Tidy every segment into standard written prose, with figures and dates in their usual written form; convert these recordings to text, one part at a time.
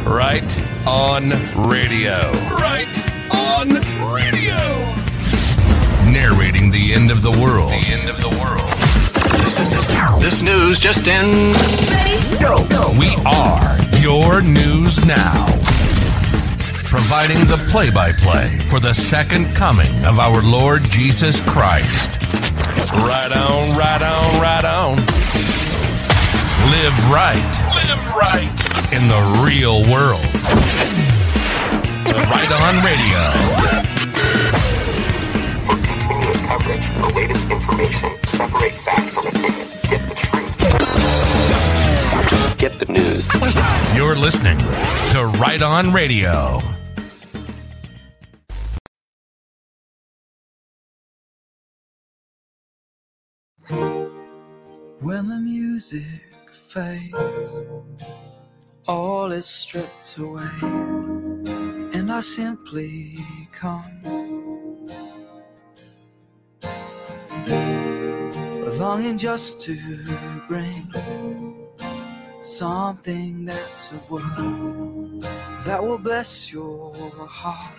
Right on Radio. Right on Radio. Narrating the end of the world. The end of the world. This news just in. Ready? Go. We are your news now. Providing the play-by-play for the second coming of our Lord Jesus Christ. Right on, right on, right on. Live right. Live right. In the real world. Right on Radio. For continuous coverage, the latest information, separate fact from opinion, get the truth. Get the news. You're listening to Right on Radio. When the music fades, all is stripped away, and I simply come, longing just to bring something that's of worth that will bless your heart.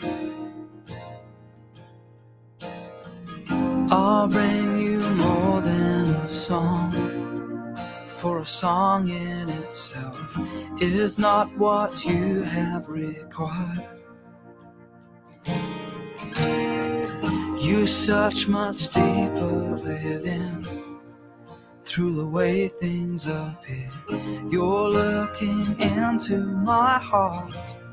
I'll bring you more than a song, for a song in itself is not what you have required. You search much deeper within, through the way things appear. You're looking into my heart.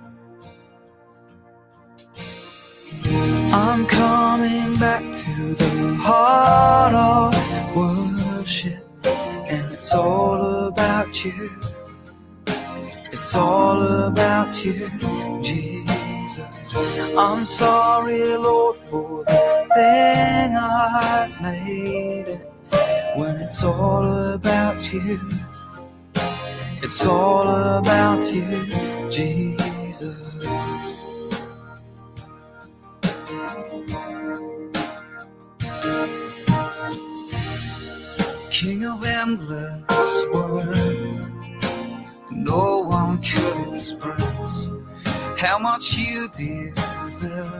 I'm coming back to the heart of worship, and it's all about you. It's all about you, Jesus. I'm sorry, Lord, for the thing I've made it. When it's all about you, it's all about you, Jesus. King of endless worth, no one could express how much you deserve.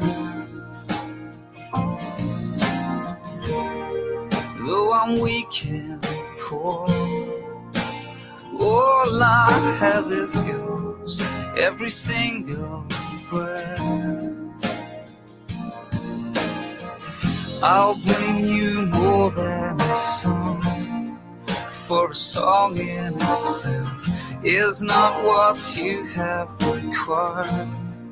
Though I'm weak and poor, all I have is yours, every single breath. I'll bring you more than a song, for a song in itself is not what you have required.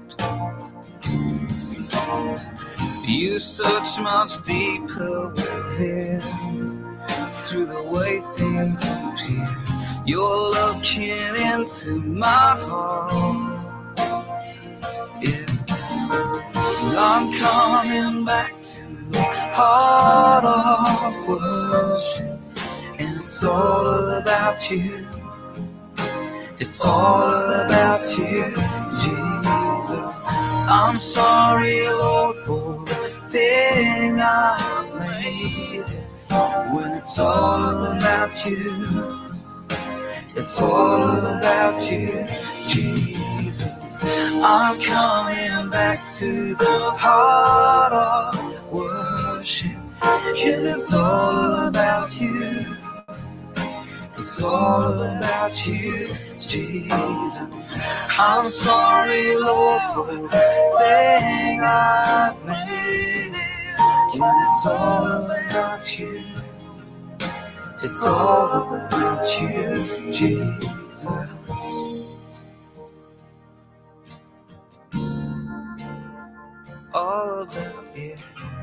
You search much deeper within, through the way things appear. You're looking into my heart. Yeah. I'm coming back to the heart of worship, and it's all about you. It's all about you, Jesus. I'm sorry, Lord, for the thing I've made. When it's all about you, it's all about you, Jesus. I'm coming back to the heart of worship, 'cause it's all about you. It's all about you, Jesus. I'm sorry, Lord, for the thing I've made it. 'Cause it's all about you. It's all about you, Jesus. All about you.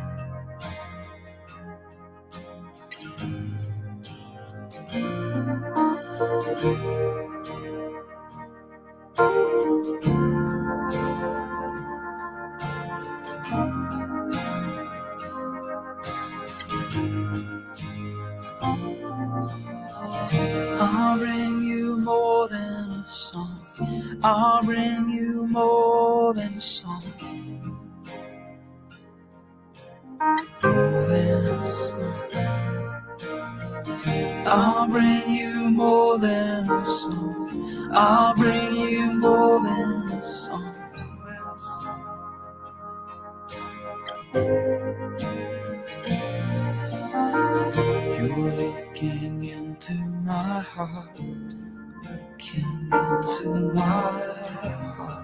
I'll bring you more than a song. I'll bring you more than a song. More than a song. I'll bring you more than a song. I'll bring you more than a song. You're looking into my heart, looking into my heart.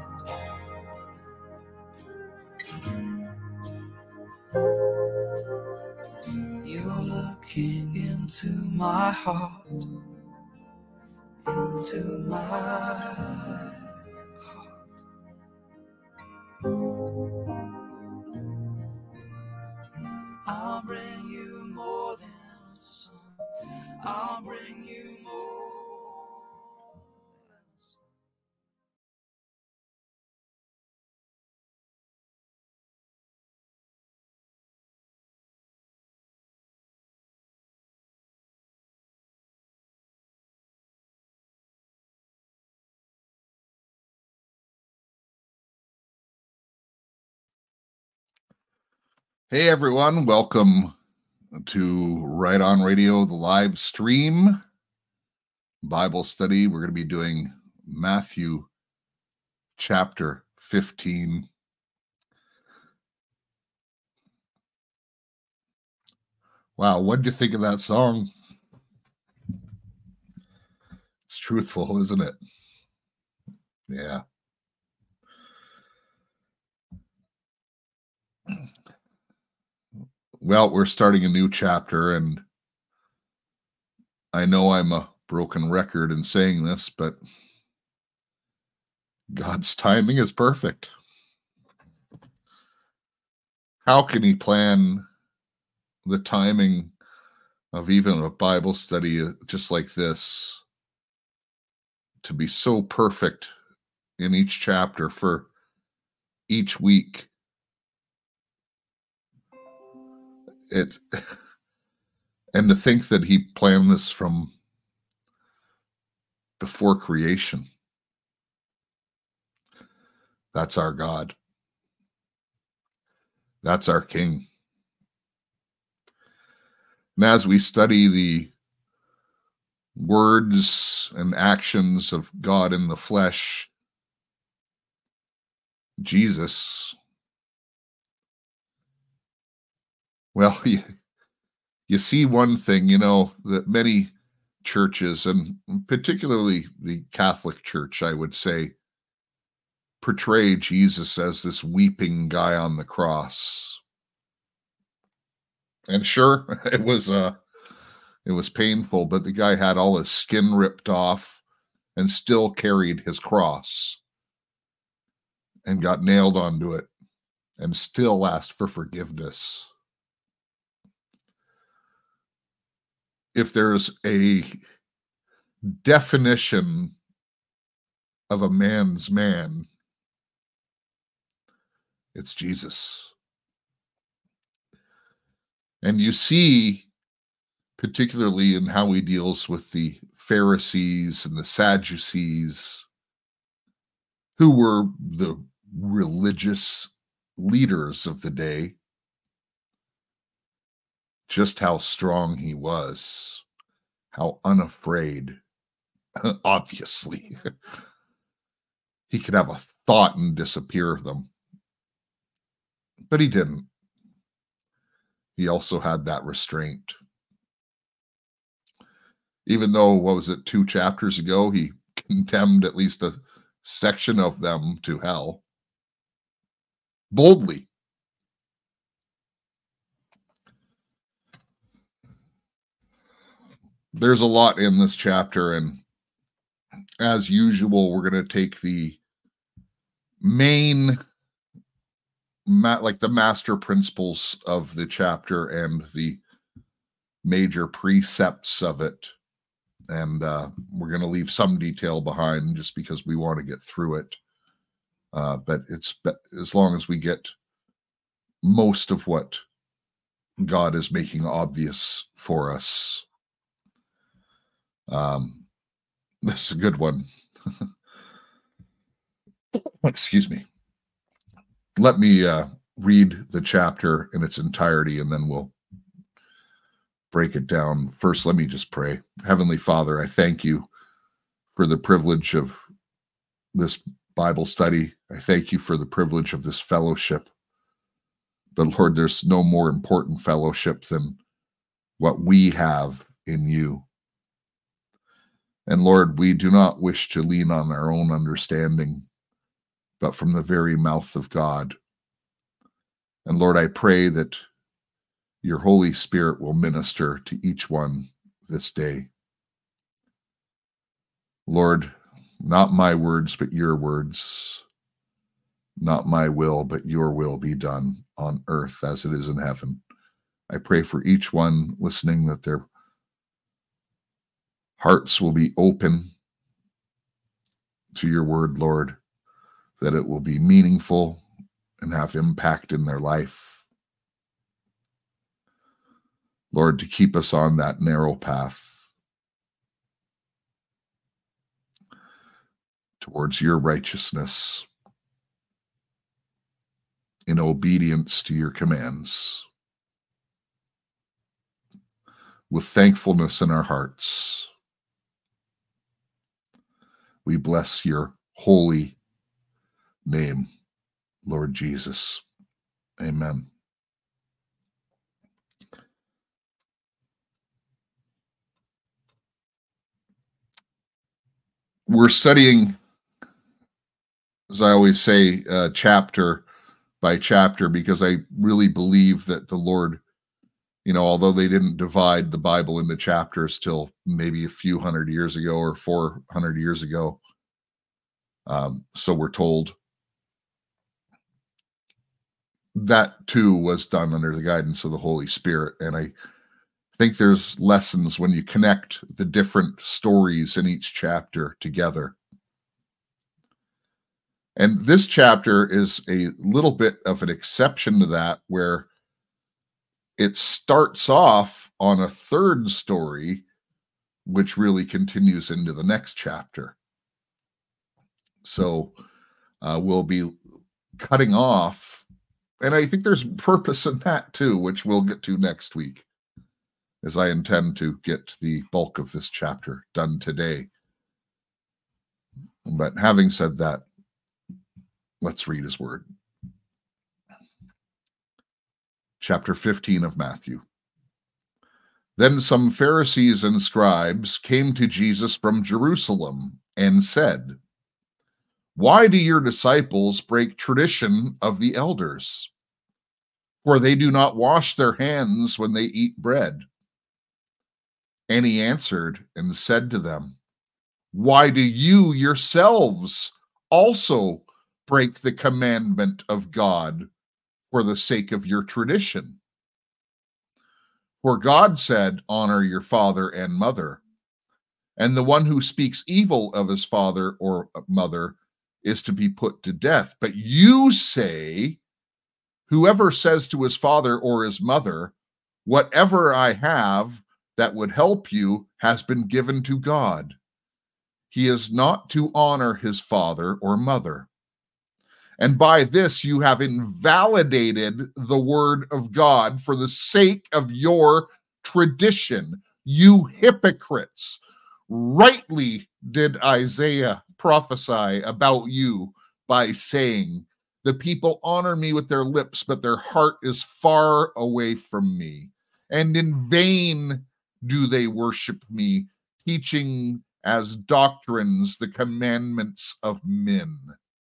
You're looking into my heart, into my heart. I'll bring you more than a song. I'll bring you more than a song. Hey everyone, welcome to Right On Radio, the live stream Bible study. We're going to be doing Matthew chapter 15. Wow, what did you think of that song? It's truthful, isn't it? Yeah. Well, we're starting a new chapter, and I know I'm a broken record in saying this, but God's timing is perfect. How can He plan the timing of even a Bible study just like this to be so perfect in each chapter for each week? And to think that He planned this from before creation. That's our God. That's our King. And as we study the words and actions of God in the flesh, Jesus, well, you see one thing, that many churches, and particularly the Catholic Church, I would say, portray Jesus as this weeping guy on the cross. And sure, it was painful, but the guy had all his skin ripped off and still carried his cross and got nailed onto it and still asked for forgiveness. If there's a definition of a man's man, it's Jesus. And you see, particularly in how he deals with the Pharisees and the Sadducees, who were the religious leaders of the day, just how strong he was, how unafraid. Obviously, he could have a thought and disappear them. But he didn't. He also had that restraint. Even though, 2 chapters ago, he condemned at least a section of them to hell. Boldly. There's a lot in this chapter, and as usual, we're going to take the main, the master principles of the chapter and the major precepts of it, and we're going to leave some detail behind just because we want to get through it. But it's as long as we get most of what God is making obvious for us. This is a good one. Excuse me. Let me read the chapter in its entirety, and then we'll break it down. First, let me just pray. Heavenly Father, I thank you for the privilege of this Bible study. I thank you for the privilege of this fellowship. But Lord, there's no more important fellowship than what we have in you. And Lord, we do not wish to lean on our own understanding, but from the very mouth of God. And Lord, I pray that your Holy Spirit will minister to each one this day. Lord, not my words, but your words. Not my will, but your will be done on earth as it is in heaven. I pray for each one listening that their hearts will be open to your word, Lord, that it will be meaningful and have impact in their life. Lord, to keep us on that narrow path towards your righteousness, in obedience to your commands, with thankfulness in our hearts. We bless your holy name, Lord Jesus. Amen. We're studying, as I always say, chapter by chapter, because I really believe that the Lord, although they didn't divide the Bible into chapters till maybe a few hundred years ago or 400 years ago, so we're told, that too was done under the guidance of the Holy Spirit. And I think there's lessons when you connect the different stories in each chapter together. And this chapter is a little bit of an exception to that, where it starts off on a third story, which really continues into the next chapter. So we'll be cutting off, and I think there's purpose in that too, which we'll get to next week, as I intend to get the bulk of this chapter done today. But having said that, let's read his word. Chapter 15 of Matthew. Then some Pharisees and scribes came to Jesus from Jerusalem and said, "Why do your disciples break tradition of the elders? For they do not wash their hands when they eat bread." And he answered and said to them, "Why do you yourselves also break the commandment of God for the sake of your tradition? For God said, 'Honor your father and mother,' and the one who speaks evil of his father or mother is to be put to death. But you say, 'Whoever says to his father or his mother, whatever I have that would help you has been given to God,' he is not to honor his father or mother. And by this you have invalidated the word of God for the sake of your tradition. You hypocrites! Rightly did Isaiah prophesy about you by saying, 'The people honor me with their lips, but their heart is far away from me. And in vain do they worship me, teaching as doctrines the commandments of men.'"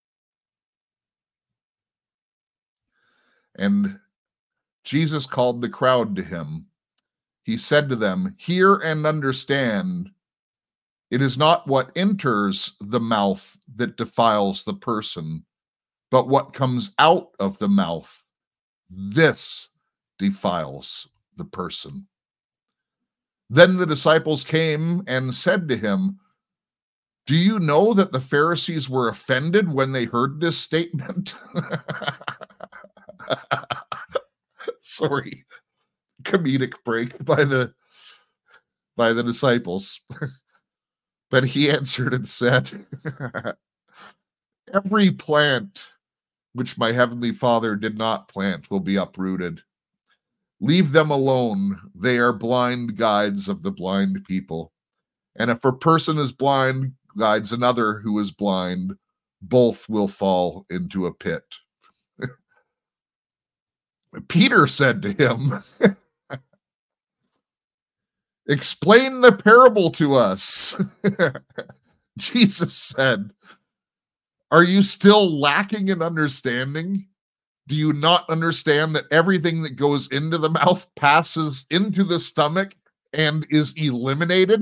And Jesus called the crowd to him. He said to them, "Hear and understand. It is not what enters the mouth that defiles the person, but what comes out of the mouth. This defiles the person." Then the disciples came and said to him, "Do you know that the Pharisees were offended when they heard this statement?" Sorry, comedic break by the disciples. But he answered and said, "Every plant which my heavenly Father did not plant will be uprooted. Leave them alone. They are blind guides of the blind people. And if a person is blind, guides another who is blind, both will fall into a pit. Peter said to him, explain the parable to us. Jesus said, are you still lacking in understanding? Do you not understand that everything that goes into the mouth passes into the stomach and is eliminated?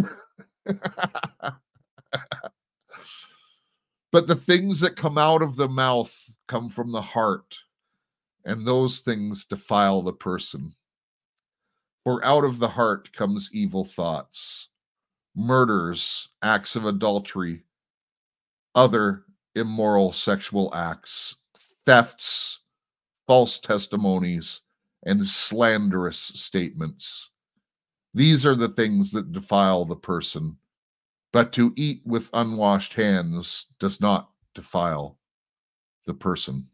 But the things that come out of the mouth come from the heart, and those things defile the person. For out of the heart comes evil thoughts, murders, acts of adultery, other immoral sexual acts, thefts, false testimonies, and slanderous statements. These are the things that defile the person, but to eat with unwashed hands does not defile the person.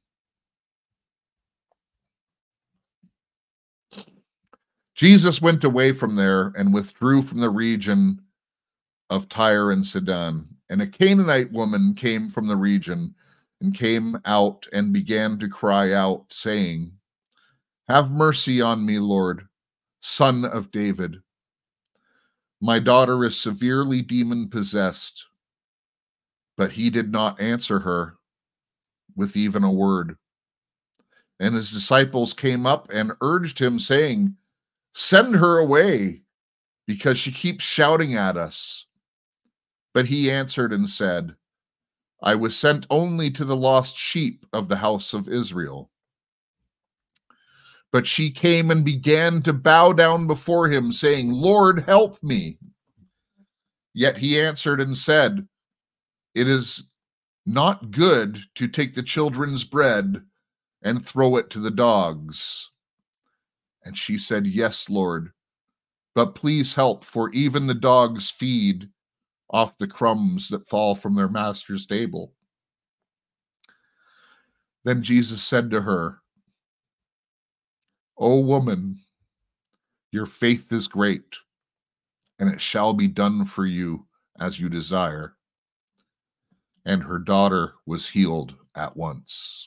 Jesus went away from there and withdrew from the region of Tyre and Sidon. And a Canaanite woman came from the region and came out and began to cry out, saying, have mercy on me, Lord, Son of David. My daughter is severely demon-possessed. But he did not answer her with even a word. And his disciples came up and urged him, saying, send her away, because she keeps shouting at us. But he answered and said, I was sent only to the lost sheep of the house of Israel. But she came and began to bow down before him, saying, Lord, help me. Yet he answered and said, it is not good to take the children's bread and throw it to the dogs. And she said, yes, Lord, but please help, for even the dogs feed off the crumbs that fall from their master's table. Then Jesus said to her, O woman, your faith is great, and it shall be done for you as you desire. And her daughter was healed at once.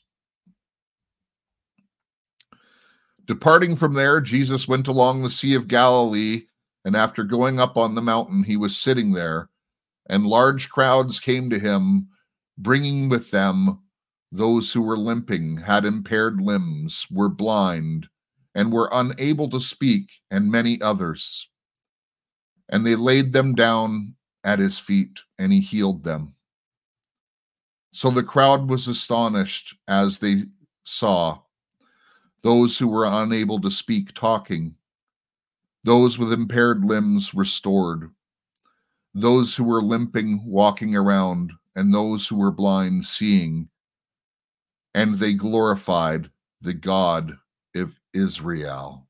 Departing from there, Jesus went along the Sea of Galilee, and after going up on the mountain, he was sitting there, and large crowds came to him, bringing with them those who were limping, had impaired limbs, were blind, and were unable to speak, and many others. And they laid them down at his feet, and he healed them. So the crowd was astonished as they saw those who were unable to speak talking, those with impaired limbs restored, those who were limping walking around, and those who were blind seeing. And they glorified the God of Israel.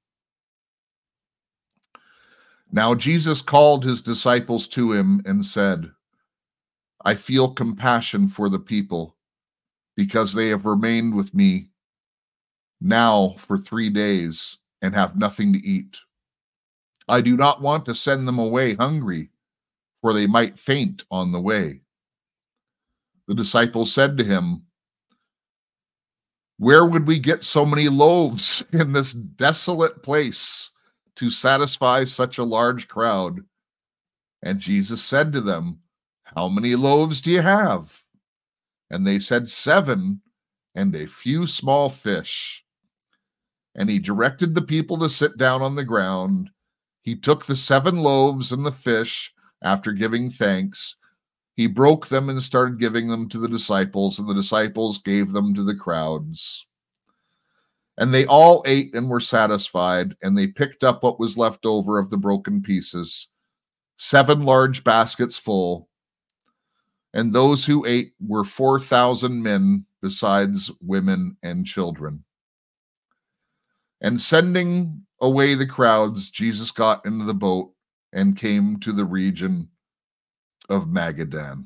Now Jesus called his disciples to him and said, I feel compassion for the people, because they have remained with me now for 3 days and have nothing to eat. I do not want to send them away hungry, for they might faint on the way. The disciples said to him, where would we get so many loaves in this desolate place to satisfy such a large crowd? And Jesus said to them, how many loaves do you have? And they said, 7, and a few small fish. And he directed the people to sit down on the ground. He took the 7 loaves and the fish, after giving thanks. He broke them and started giving them to the disciples, and the disciples gave them to the crowds. And they all ate and were satisfied, and they picked up what was left over of the broken pieces, 7 large baskets full. And those who ate were 4,000 men, besides women and children. And sending away the crowds, Jesus got into the boat and came to the region of Magadan.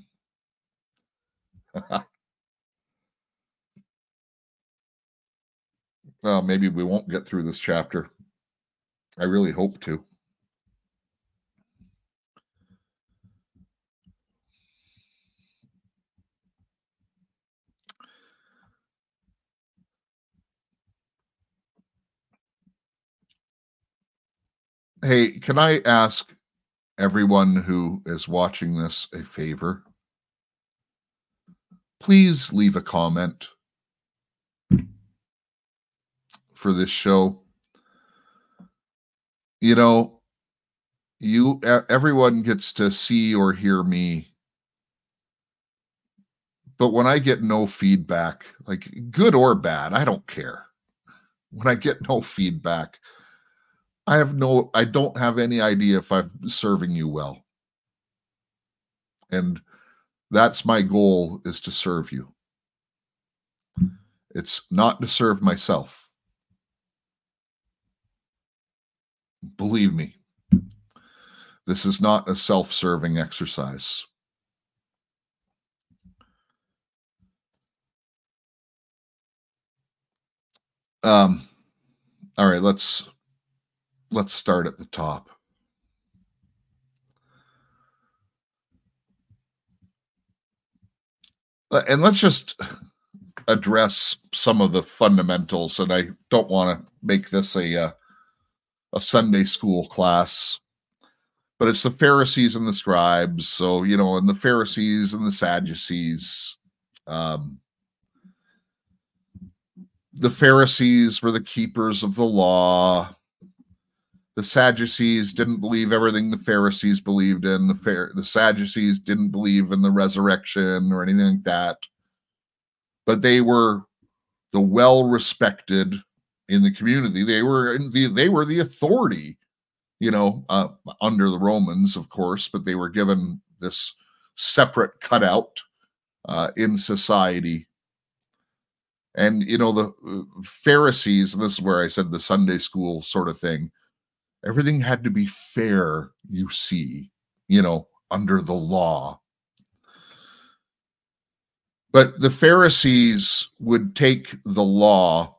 Well, maybe we won't get through this chapter. I really hope to. Hey, can I ask everyone who is watching this a favor? Please leave a comment for this show. You know, everyone gets to see or hear me, but when I get no feedback, like good or bad, I don't care. When I get no feedback, I don't have any idea if I'm serving you well. And that's my goal, is to serve you. It's not to serve myself. Believe me, this is not a self-serving exercise. All right, let's start at the top. And let's just address some of the fundamentals. And I don't want to make this a Sunday school class, but it's the Pharisees and the scribes. So, and the Pharisees and the Sadducees. The Pharisees were the keepers of the law. The Sadducees didn't believe everything the Pharisees believed in. The Sadducees didn't believe in the resurrection or anything like that. But they were the well-respected in the community. They were the authority, under the Romans, of course, but they were given this separate cutout in society. And, the Pharisees, and this is where I said the Sunday school sort of thing, everything had to be fair, you see, under the law. But the Pharisees would take the law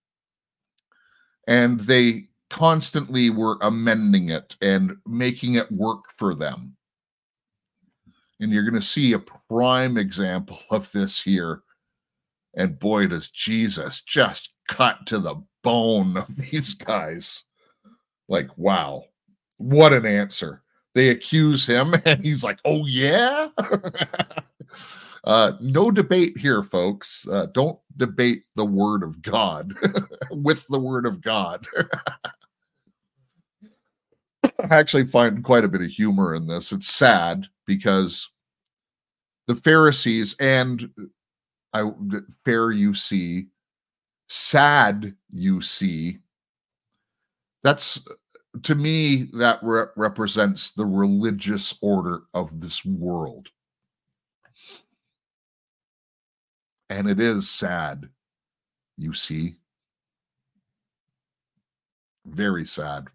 and they constantly were amending it and making it work for them. And you're going to see a prime example of this here. And boy, does Jesus just cut to the bone of these guys. Like, wow, what an answer. They accuse him and he's like, oh yeah? No debate here, folks. Don't debate the word of God with the word of God. I actually find quite a bit of humor in this. It's sad because the Pharisees and fair you see, sad you see, that's, to me, that represents the religious order of this world. And it is sad, you see. Very sad.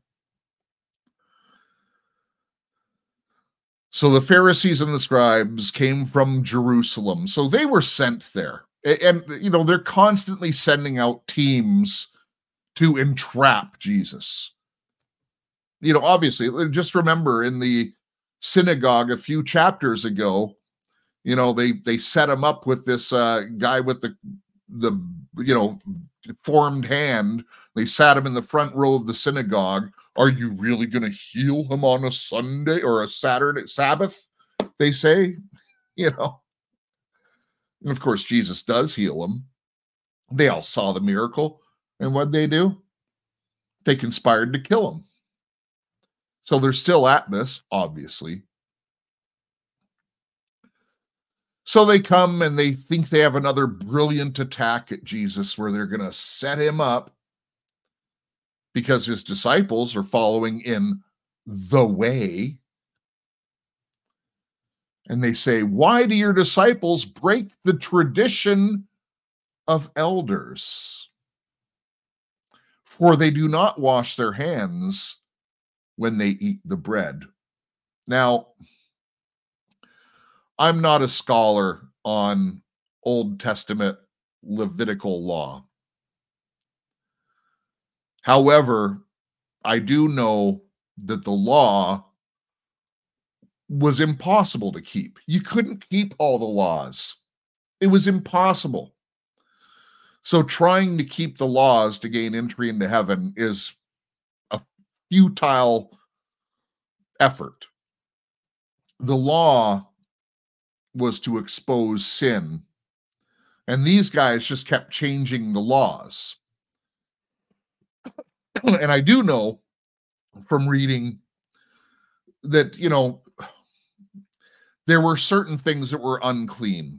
So the Pharisees and the scribes came from Jerusalem. So they were sent there. And, they're constantly sending out teams to entrap Jesus. Obviously, just remember in the synagogue a few chapters ago, they set him up with this guy with the deformed hand. They sat him in the front row of the synagogue. Are you really going to heal him on a Sunday or a Saturday, Sabbath? They say, And of course, Jesus does heal him. They all saw the miracle. And what'd they do? They conspired to kill him. So they're still at this, obviously. So they come and they think they have another brilliant attack at Jesus where they're going to set him up because his disciples are following in the way. And they say, why do your disciples break the tradition of elders? For they do not wash their hands when they eat the bread. Now, I'm not a scholar on Old Testament Levitical law. However, I do know that the law was impossible to keep. You couldn't keep all the laws. It was impossible. So trying to keep the laws to gain entry into heaven is a futile effort. The law was to expose sin, and these guys just kept changing the laws. And I do know from reading that, there were certain things that were unclean.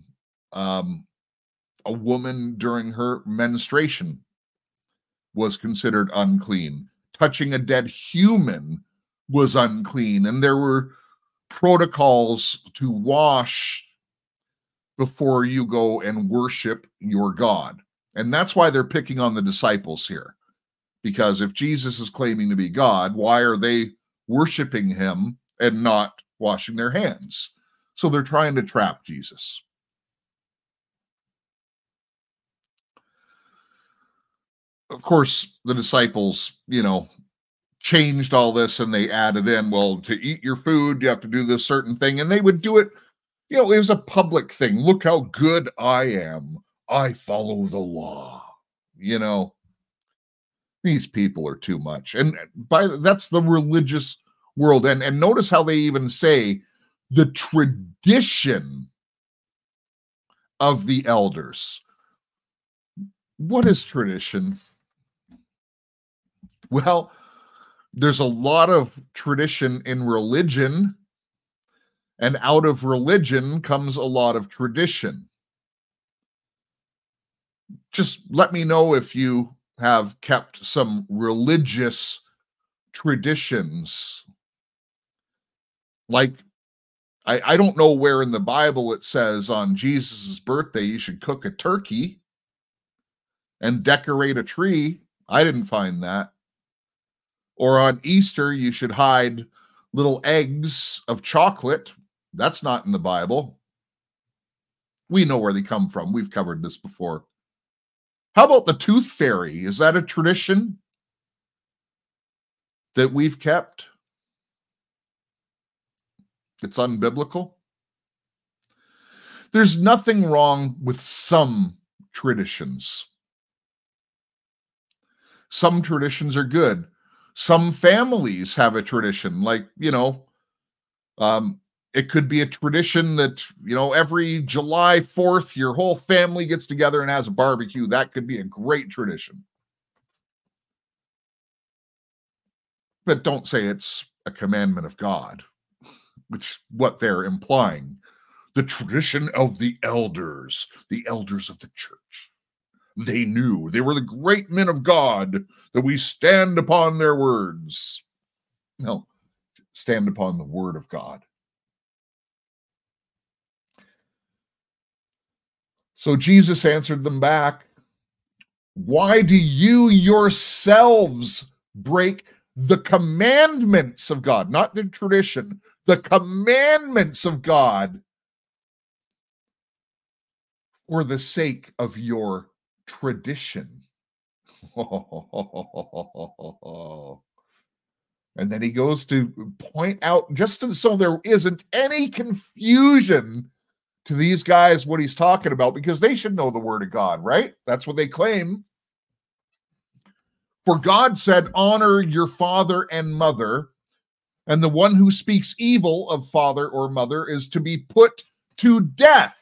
A woman during her menstruation was considered unclean. Touching a dead human was unclean. And there were protocols to wash before you go and worship your God. And that's why they're picking on the disciples here. Because if Jesus is claiming to be God, why are they worshiping him and not washing their hands? So they're trying to trap Jesus. Of course, the disciples, changed all this, and they added in, well, to eat your food, you have to do this certain thing. And they would do it, it was a public thing. Look how good I am. I follow the law. These people are too much. And that's the religious world. And notice how they even say the tradition of the elders. What is tradition? Well, there's a lot of tradition in religion, and out of religion comes a lot of tradition. Just let me know if you have kept some religious traditions. Like, I don't know where in the Bible it says on Jesus' birthday you should cook a turkey and decorate a tree. I didn't find that. Or on Easter, you should hide little eggs of chocolate. That's not in the Bible. We know where they come from. We've covered this before. How about the tooth fairy? Is that a tradition that we've kept? It's unbiblical. There's nothing wrong with some traditions. Some traditions are good. Some families have a tradition, like, it could be a tradition that, every July 4th, your whole family gets together and has a barbecue. That could be a great tradition. But don't say it's a commandment of God, which what they're implying. The tradition of the elders of the church. They knew. They were the great men of God, that we stand upon their words. No, stand upon the word of God. So Jesus answered them back, why do you yourselves break the commandments of God? Not the tradition, the commandments of God, for the sake of your tradition. And then he goes to point out, just so there isn't any confusion to these guys what he's talking about, because they should know the word of God, right? That's what they claim. For God said, honor your father and mother, and the one who speaks evil of father or mother is to be put to death.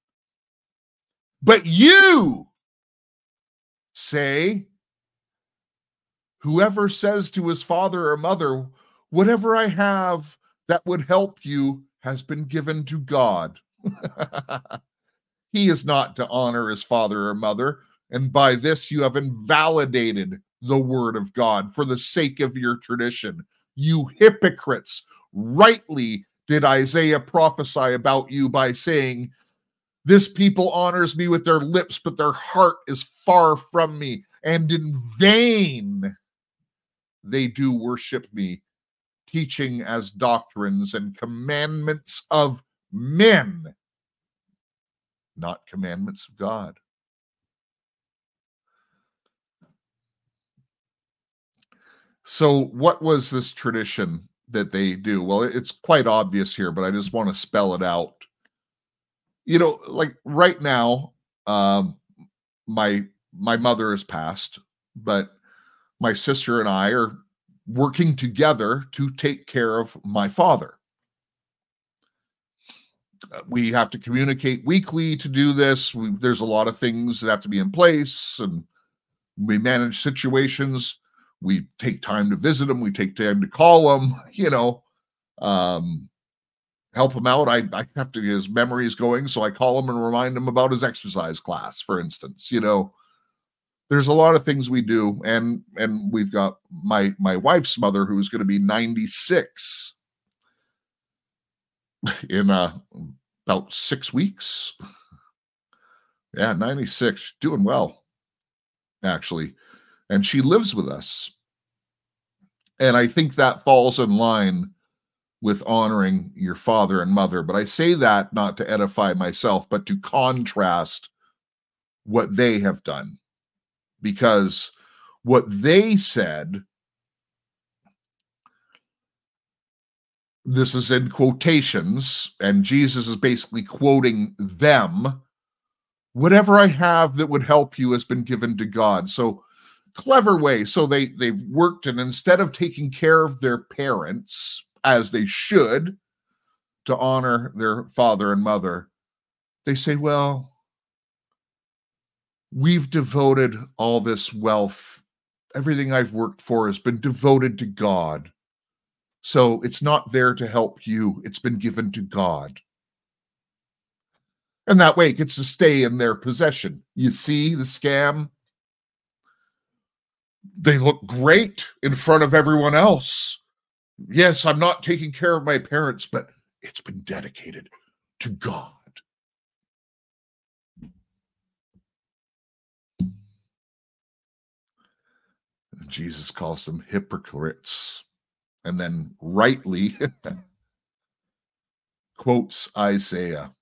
But you say, whoever says to his father or mother, whatever I have that would help you has been given to God. He is not to honor his father or mother, and by this you have invalidated the word of God for the sake of your tradition. You hypocrites, rightly did Isaiah prophesy about you by saying, this people honors me with their lips, but their heart is far from me, and in vain they do worship me, teaching as doctrines and commandments of men, not commandments of God. So what was this tradition that they do? Well, it's quite obvious here, but I just want to spell it out. Like right now, my mother has passed, but my sister and I are working together to take care of my father. We have to communicate weekly to do this. There's a lot of things that have to be in place, and we manage situations. We take time to visit him. We take time to call him, help him out. I have to get his memories going, so I call him and remind him about his exercise class, for instance. There's a lot of things we do, and we've got my wife's mother, who's going to be 96 in about 6 weeks. Yeah, 96, doing well, actually, and she lives with us, and I think that falls in line with honoring your father and mother. But I say that not to edify myself, but to contrast what they have done. Because what they said, this is in quotations, and Jesus is basically quoting them, whatever I have that would help you has been given to God. So clever way. So they've worked, and instead of taking care of their parents as they should to honor their father and mother, they say, well, we've devoted all this wealth, everything I've worked for has been devoted to God. So it's not there to help you. It's been given to God. And that way it gets to stay in their possession. You see the scam? They look great in front of everyone else. Yes, I'm not taking care of my parents, but it's been dedicated to God. Jesus calls them hypocrites, and then rightly quotes Isaiah.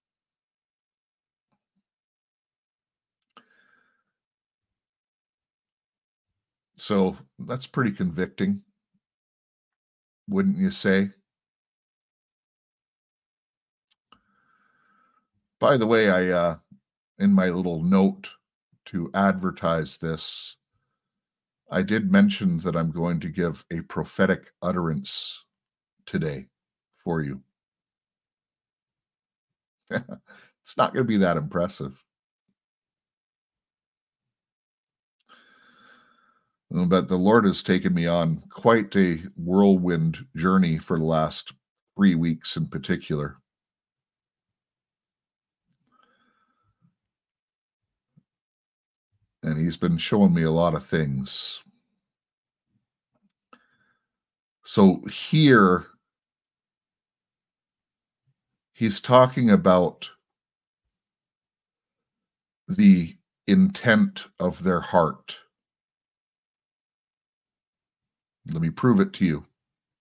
So that's pretty convicting, wouldn't you say? By the way, I in my little note to advertise this, I did mention that I'm going to give a prophetic utterance today for you. It's not going to be that impressive. But the Lord has taken me on quite a whirlwind journey for the last 3 weeks in particular. And he's been showing me a lot of things. So here, he's talking about the intent of their heart. Let me prove it to you.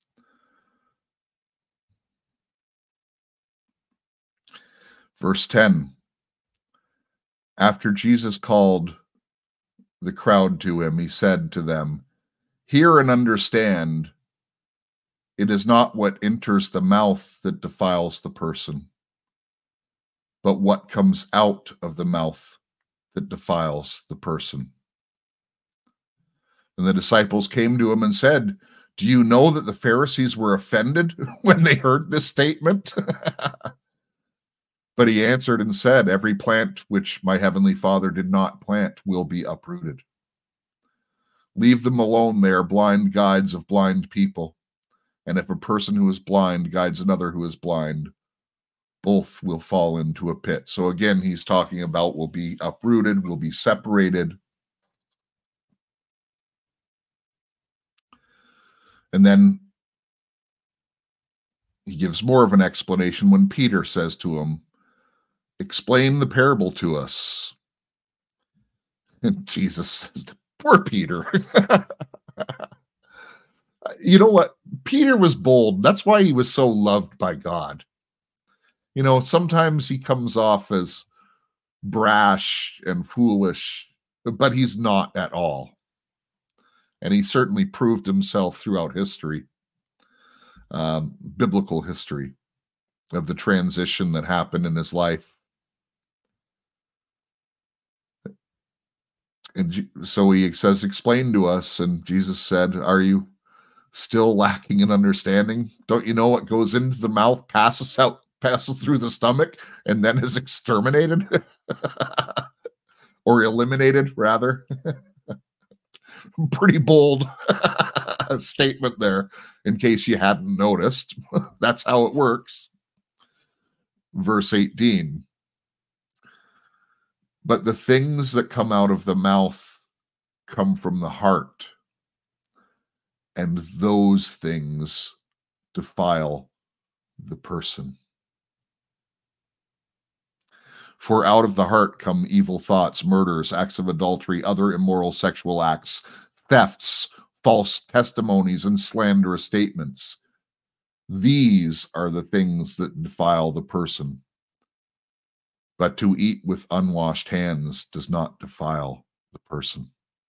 Verse 10. After Jesus called the crowd to him, he said to them, "Hear and understand, it is not what enters the mouth that defiles the person, but what comes out of the mouth that defiles the person." And the disciples came to him and said, "Do you know that the Pharisees were offended when they heard this statement?" But he answered and said, "Every plant which my heavenly Father did not plant will be uprooted. Leave them alone. They are blind guides of blind people. And if a person who is blind guides another who is blind, both will fall into a pit." So again, he's talking about will be uprooted, will be separated. And then he gives more of an explanation when Peter says to him, "Explain the parable to us." And Jesus says, poor Peter. You know what? Peter was bold. That's why he was so loved by God. Sometimes he comes off as brash and foolish, but he's not at all. And he certainly proved himself throughout history, biblical history, of the transition that happened in his life. And so he says, "Explain to us." And Jesus said, "Are you Still lacking in understanding? Don't you know what goes into the mouth passes through the stomach, and then is exterminated? Or eliminated, rather. Pretty bold statement there, in case you hadn't noticed. That's how it works. Verse 18. But the things that come out of the mouth come from the heart, and those things defile the person. For out of the heart come evil thoughts, murders, acts of adultery, other immoral sexual acts, thefts, false testimonies, and slanderous statements. These are the things that defile the person. But to eat with unwashed hands does not defile the person.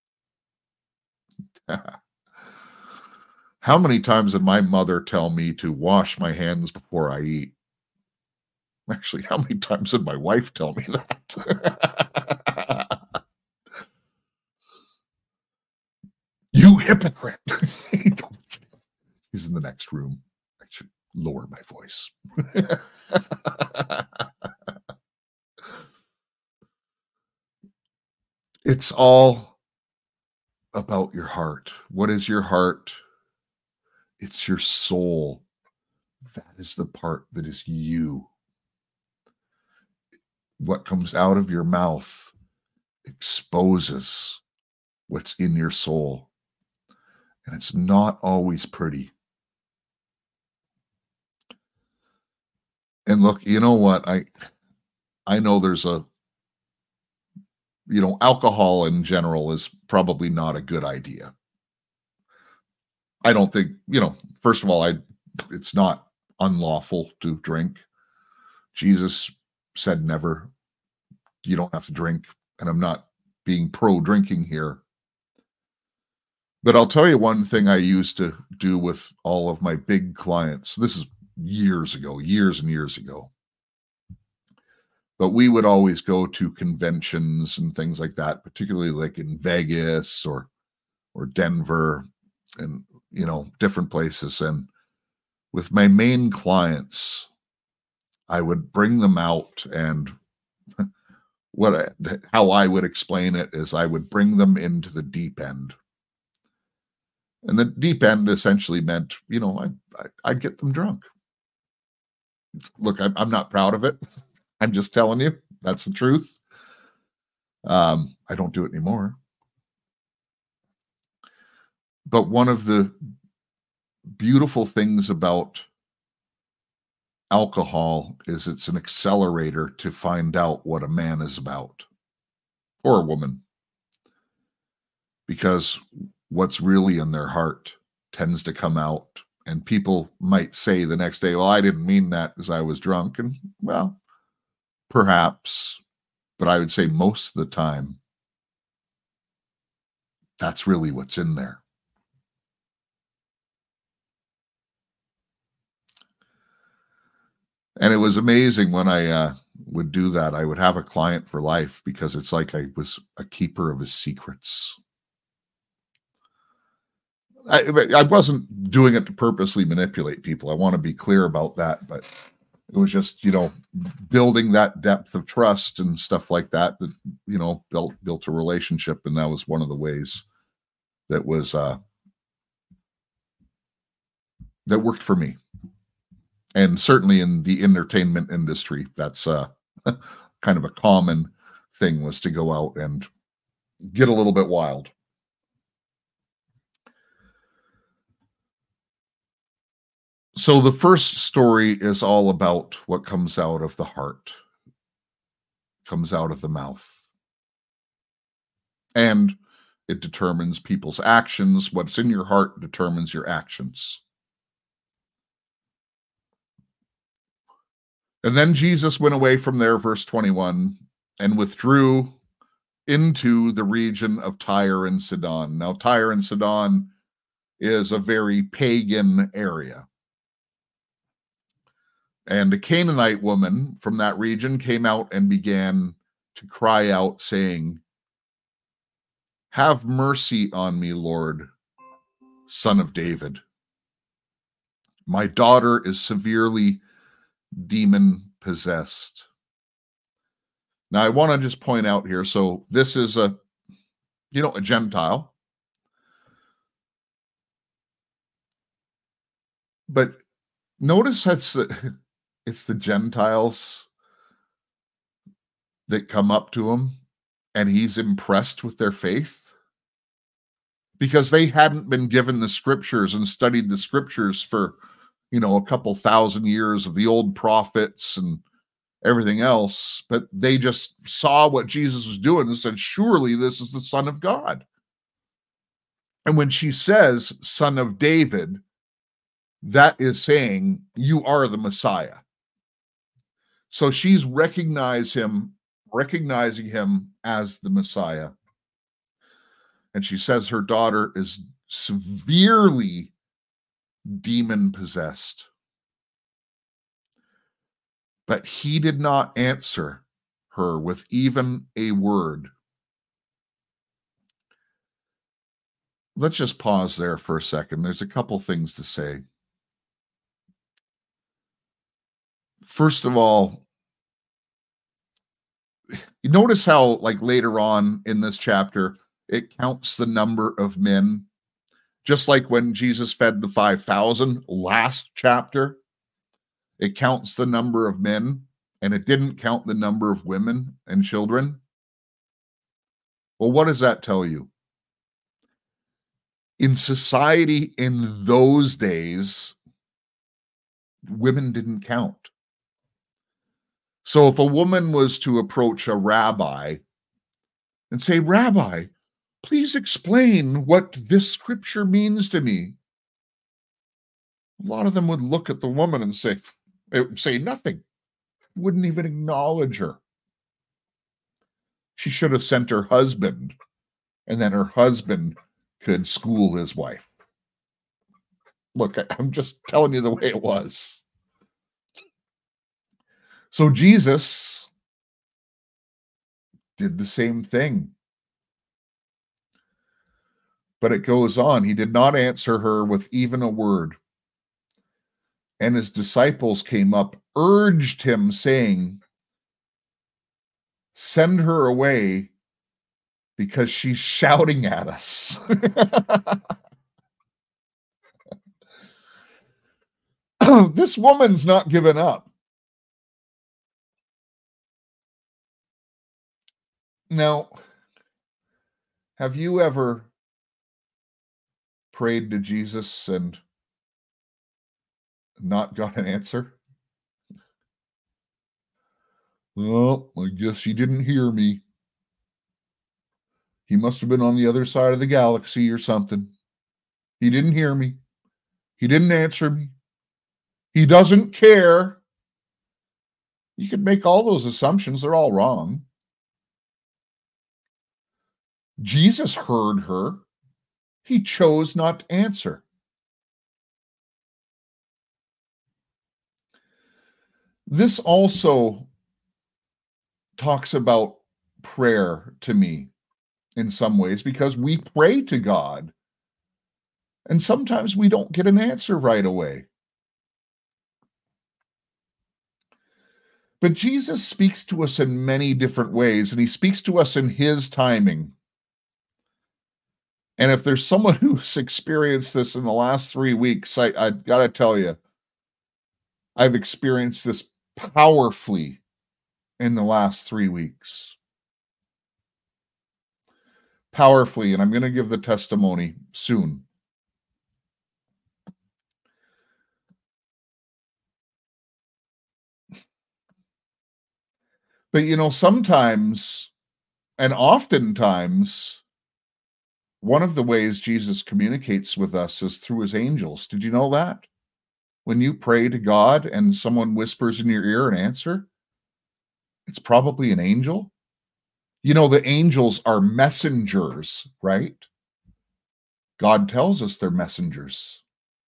How many times did my mother tell me to wash my hands before I eat? Actually, how many times did my wife tell me that? You hypocrite. He's in the next room. I should lower my voice. It's all about your heart. What is your heart? It's your soul. That is the part that is you. What comes out of your mouth exposes what's in your soul. And it's not always pretty. And look, you know what? I know there's alcohol in general is probably not a good idea. I don't think, first of all, it's not unlawful to drink. Jesus said never. You don't have to drink. And I'm not being pro-drinking here. But I'll tell you one thing I used to do with all of my big clients. This is years and years ago. But we would always go to conventions and things like that, particularly like in Vegas or Denver and, different places. And with my main clients, I would bring them out, and how I would explain it is I would bring them into the deep end. And the deep end essentially meant, I'd get them drunk. Look, I'm not proud of it. I'm just telling you, that's the truth. I don't do it anymore. But one of the beautiful things about alcohol is it's an accelerator to find out what a man is about, or a woman. Because what's really in their heart tends to come out, and people might say the next day, well, I didn't mean that because I was drunk. And well, perhaps, but I would say most of the time, that's really what's in there. And it was amazing when I would do that. I would have a client for life because it's like I was a keeper of his secrets. I wasn't doing it to purposely manipulate people. I want to be clear about that. But it was just, building that depth of trust and stuff like that, built a relationship. And that was one of the ways that was, that worked for me. And certainly in the entertainment industry, that's kind of a common thing, was to go out and get a little bit wild. So the first story is all about what comes out of the heart, comes out of the mouth. And it determines people's actions. What's in your heart determines your actions. And then Jesus went away from there, verse 21, and withdrew into the region of Tyre and Sidon. Now, Tyre and Sidon is a very pagan area. And a Canaanite woman from that region came out and began to cry out, saying, "Have mercy on me, Lord, Son of David." My daughter is severely demon possessed. Now, I want to just point out here, so this is a Gentile. But notice it's the Gentiles that come up to him and he's impressed with their faith because they hadn't been given the scriptures and studied the scriptures for, a couple thousand years of the old prophets and everything else. But they just saw what Jesus was doing and said, surely this is the Son of God. And when she says, Son of David, that is saying, you are the Messiah. So she's recognizing him as the Messiah. And she says her daughter is severely demon possessed. But he did not answer her with even a word. Let's just pause there for a second. There's a couple things to say. First of all, you notice how, later on in this chapter, it counts the number of men, just like when Jesus fed the 5,000 last chapter. It counts the number of men, and it didn't count the number of women and children. Well, what does that tell you? In society in those days, women didn't count. So if a woman was to approach a rabbi and say, Rabbi, please explain what this scripture means to me, a lot of them would look at the woman and say nothing. Wouldn't even acknowledge her. She should have sent her husband, and then her husband could school his wife. Look, I'm just telling you the way it was. So Jesus did the same thing. But it goes on. He did not answer her with even a word. And his disciples came up, urged him, saying, send her away because she's shouting at us. This woman's not giving up. Now, have you ever prayed to Jesus and not got an answer? Well, I guess he didn't hear me. He must have been on the other side of the galaxy or something. He didn't hear me. He didn't answer me. He doesn't care. You could make all those assumptions. They're all wrong. Jesus heard her. He chose not to answer. This also talks about prayer to me in some ways, because we pray to God and sometimes we don't get an answer right away. But Jesus speaks to us in many different ways, and he speaks to us in his timing. And if there's someone who's experienced this in the last 3 weeks, I got to tell you, I've experienced this powerfully in the last 3 weeks. Powerfully, and I'm going to give the testimony soon. But sometimes, and oftentimes, one of the ways Jesus communicates with us is through his angels. Did you know that? When you pray to God and someone whispers in your ear an answer, it's probably an angel. The angels are messengers, right? God tells us they're messengers.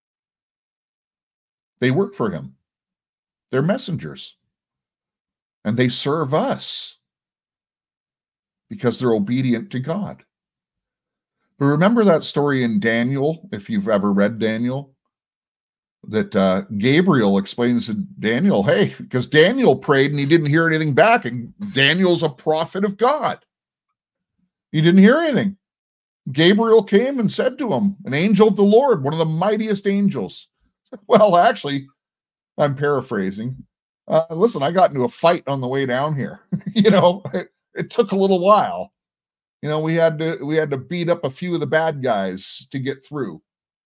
They work for him. They're messengers. And they serve us because they're obedient to God. But remember that story in Daniel, if you've ever read Daniel? that Gabriel explains to Daniel, hey, because Daniel prayed and he didn't hear anything back, and Daniel's a prophet of God. He didn't hear anything. Gabriel came and said to him, an angel of the Lord, one of the mightiest angels. Well, actually, I'm paraphrasing. Listen, I got into a fight on the way down here. It took a little while. We had to beat up a few of the bad guys to get through.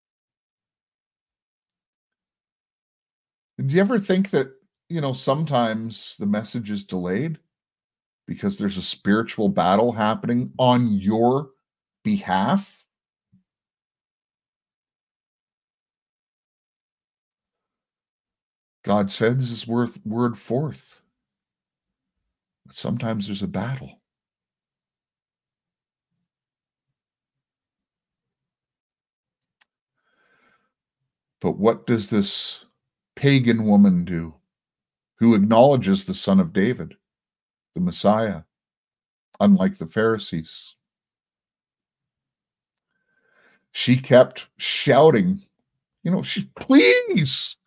Did you ever think that, sometimes the message is delayed because there's a spiritual battle happening on your behalf? God sends his word forth. But sometimes there's a battle. But what does this pagan woman do who acknowledges the Son of David, the Messiah, unlike the Pharisees? She kept shouting, please.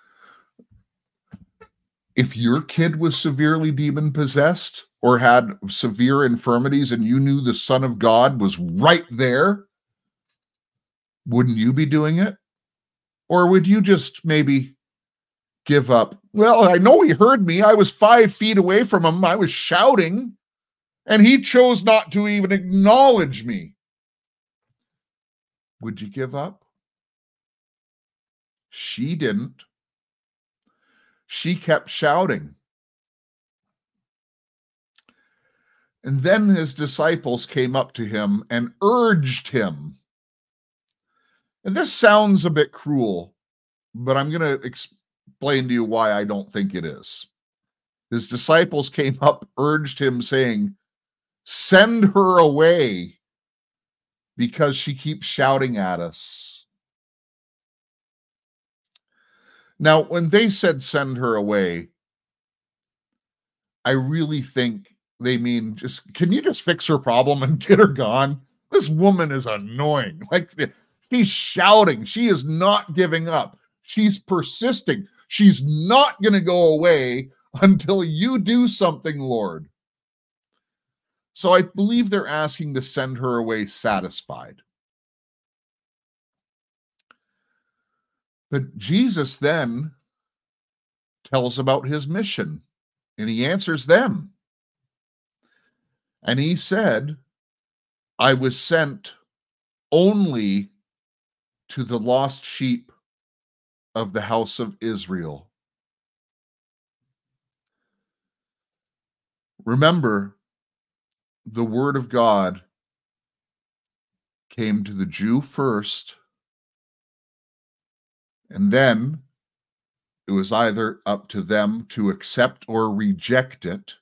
If your kid was severely demon-possessed or had severe infirmities and you knew the Son of God was right there, wouldn't you be doing it? Or would you just maybe give up? Well, I know he heard me. I was 5 feet away from him. I was shouting, and he chose not to even acknowledge me. Would you give up? She didn't. She kept shouting. And then his disciples came up to him and urged him. And this sounds a bit cruel, but I'm going to explain to you why I don't think it is. His disciples came up, urged him, saying, send her away because she keeps shouting at us. Now, when they said send her away, I really think they mean can you just fix her problem and get her gone? This woman is annoying. She's shouting. She is not giving up. She's persisting. She's not going to go away until you do something, Lord. So I believe they're asking to send her away satisfied. But Jesus then tells about his mission, and he answers them. And he said, I was sent only to the lost sheep of the house of Israel. Remember, the word of God came to the Jew first, and then it was either up to them to accept or reject it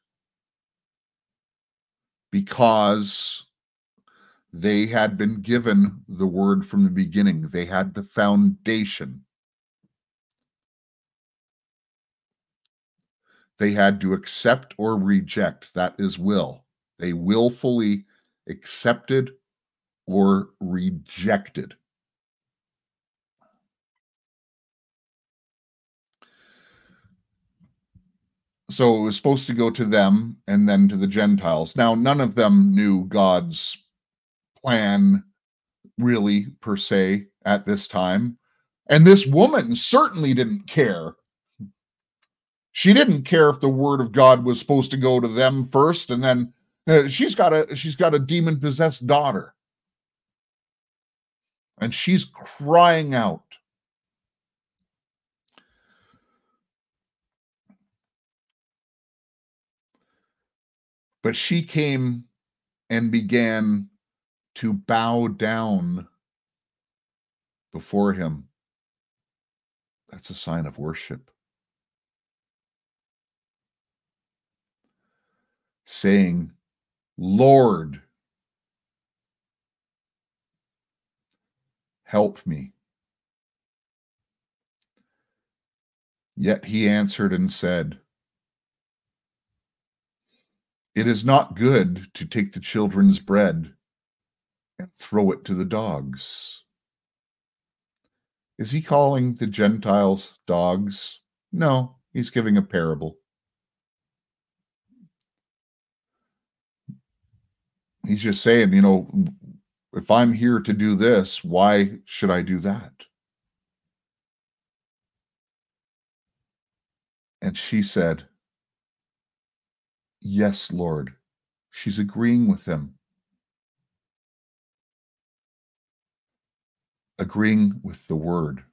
because they had been given the word from the beginning. They had the foundation. They had to accept or reject. That is will. They willfully accepted or rejected. So it was supposed to go to them and then to the Gentiles. Now, none of them knew God's plan really, per se, at this time. And this woman certainly didn't care. She didn't care if the word of God was supposed to go to them first, and then she's got a demon-possessed daughter. And she's crying out. But she came and began to bow down before him. That's a sign of worship. Saying, Lord, help me. Yet he answered and said, it is not good to take the children's bread and throw it to the dogs. Is he calling the Gentiles dogs? No, he's giving a parable. He's just saying, if I'm here to do this, why should I do that? And she said, yes, Lord. She's agreeing with him. Agreeing with the word.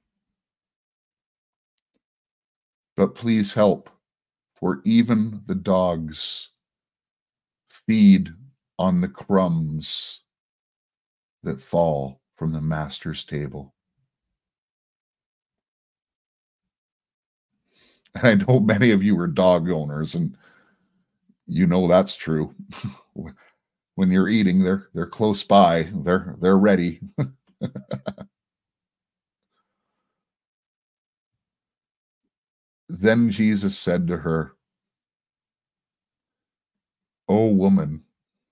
But please help, for even the dogs feed on the crumbs that fall from the master's table. And I know many of you are dog owners, and you know that's true. When you're eating, they're close by, they're ready. Then Jesus said to her, "O woman,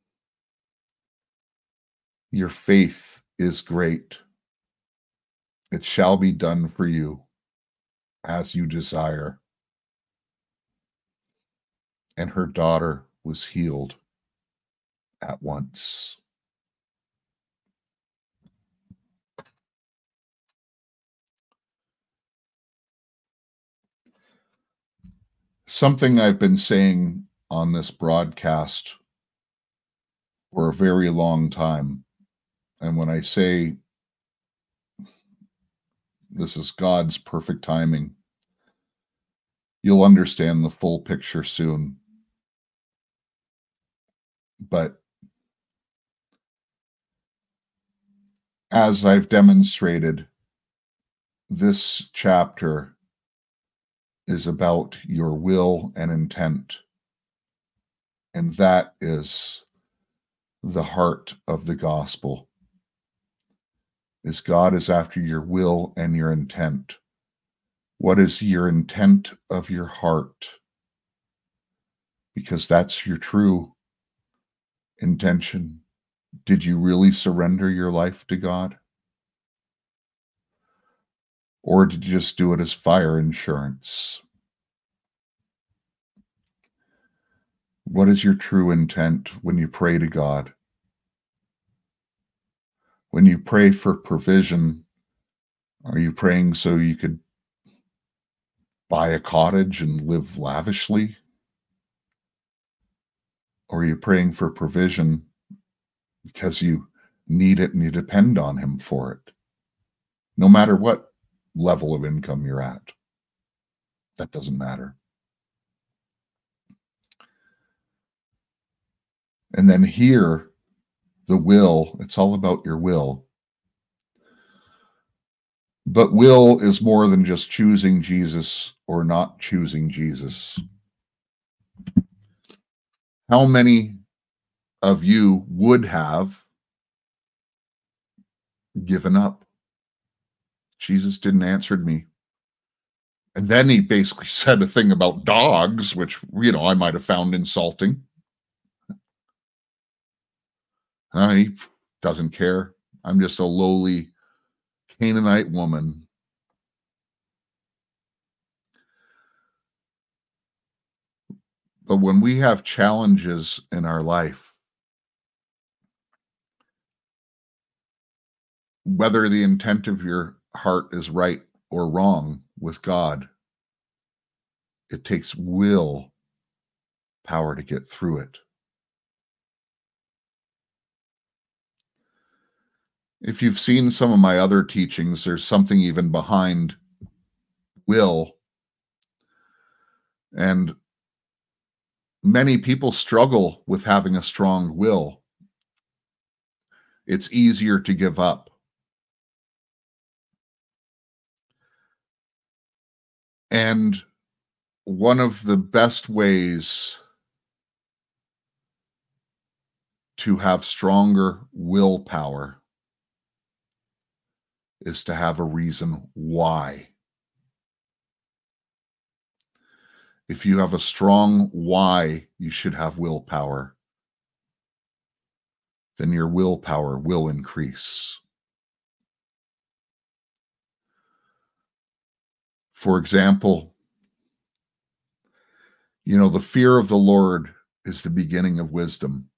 your faith is great. It shall be done for you as you desire." And her daughter was healed at once. Something I've been saying on this broadcast for a very long time, and when I say this is God's perfect timing, you'll understand the full picture soon. But as I've demonstrated, this chapter is about your will and intent. And that is the heart of the gospel. Is God is after your will and your intent. What is your intent of your heart? Because that's your true intention. Did you really surrender your life to God? Or did you just do it as fire insurance? What is your true intent when you pray to God? When you pray for provision, are you praying so you could buy a cottage and live lavishly? Or are you praying for provision because you need it and you depend on Him for it? No matter what level of income you're at, that doesn't matter. And then here, the will, it's all about your will. But will is more than just choosing Jesus or not choosing Jesus. How many of you would have given up? Jesus didn't answer me. And then he basically said a thing about dogs, which, I might have found insulting. He doesn't care. I'm just a lowly Canaanite woman. But when we have challenges in our life, whether the intent of your heart is right or wrong with God, it takes will power to get through it. If you've seen some of my other teachings, there's something even behind will. And many people struggle with having a strong will. It's easier to give up. And one of the best ways to have stronger willpower is to have a reason why. If you have a strong why you should have willpower, then your willpower will increase. For example, the fear of the Lord is the beginning of wisdom.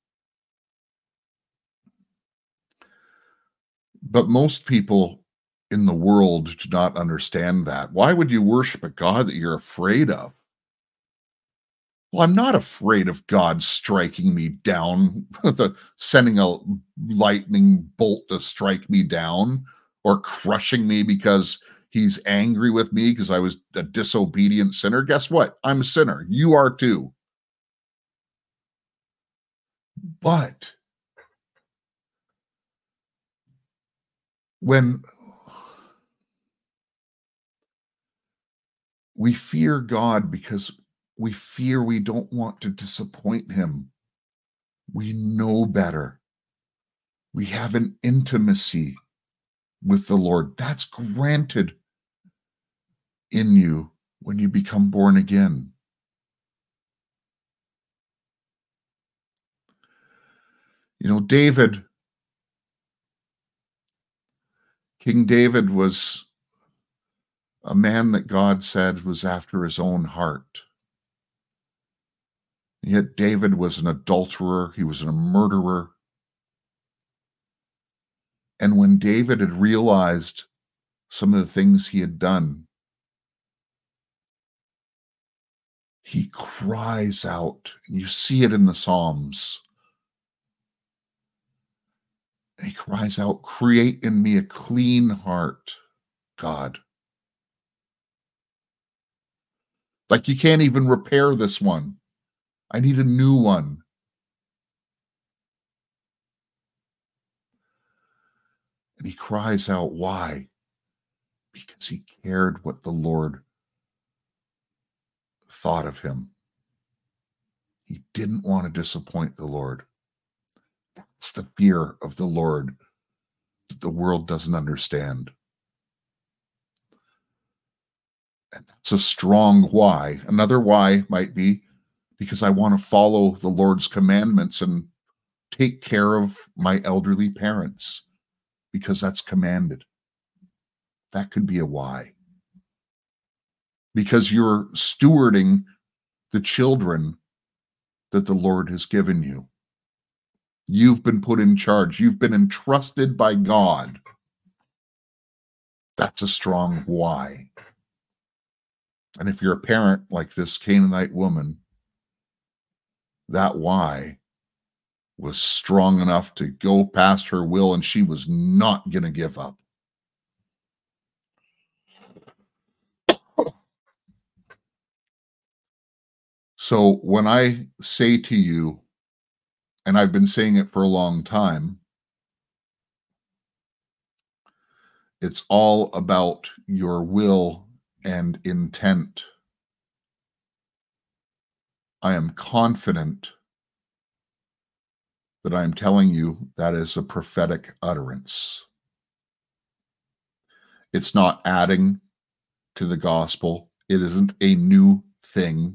But most people in the world do not understand that. Why would you worship a God that you're afraid of? Well, I'm not afraid of God striking me down, sending a lightning bolt to strike me down, or crushing me because he's angry with me because I was a disobedient sinner. Guess what? I'm a sinner. You are too. But when we fear God because we fear we don't want to disappoint him, we know better. We have an intimacy with the Lord. That's granted in you when you become born again. King David was a man that God said was after his own heart. Yet David was an adulterer. He was a murderer. And when David had realized some of the things he had done, he cries out. You see it in the Psalms. He cries out, "Create in me a clean heart, God." Like, you can't even repair this one. I need a new one. And he cries out, why? Because he cared what the Lord thought of him. He didn't want to disappoint the Lord. That's the fear of the Lord that the world doesn't understand. And that's a strong why. Another why might be because I want to follow the Lord's commandments and take care of my elderly parents because that's commanded. That could be a why. Because you're stewarding the children that the Lord has given you. You've been put in charge. You've been entrusted by God. That's a strong why. And if you're a parent like this Canaanite woman, that why was strong enough to go past her will, and she was not going to give up. So when I say to you, and I've been saying it for a long time, it's all about your will and intent. I am confident that I'm telling you that is a prophetic utterance. It's not adding to the gospel. It isn't a new thing.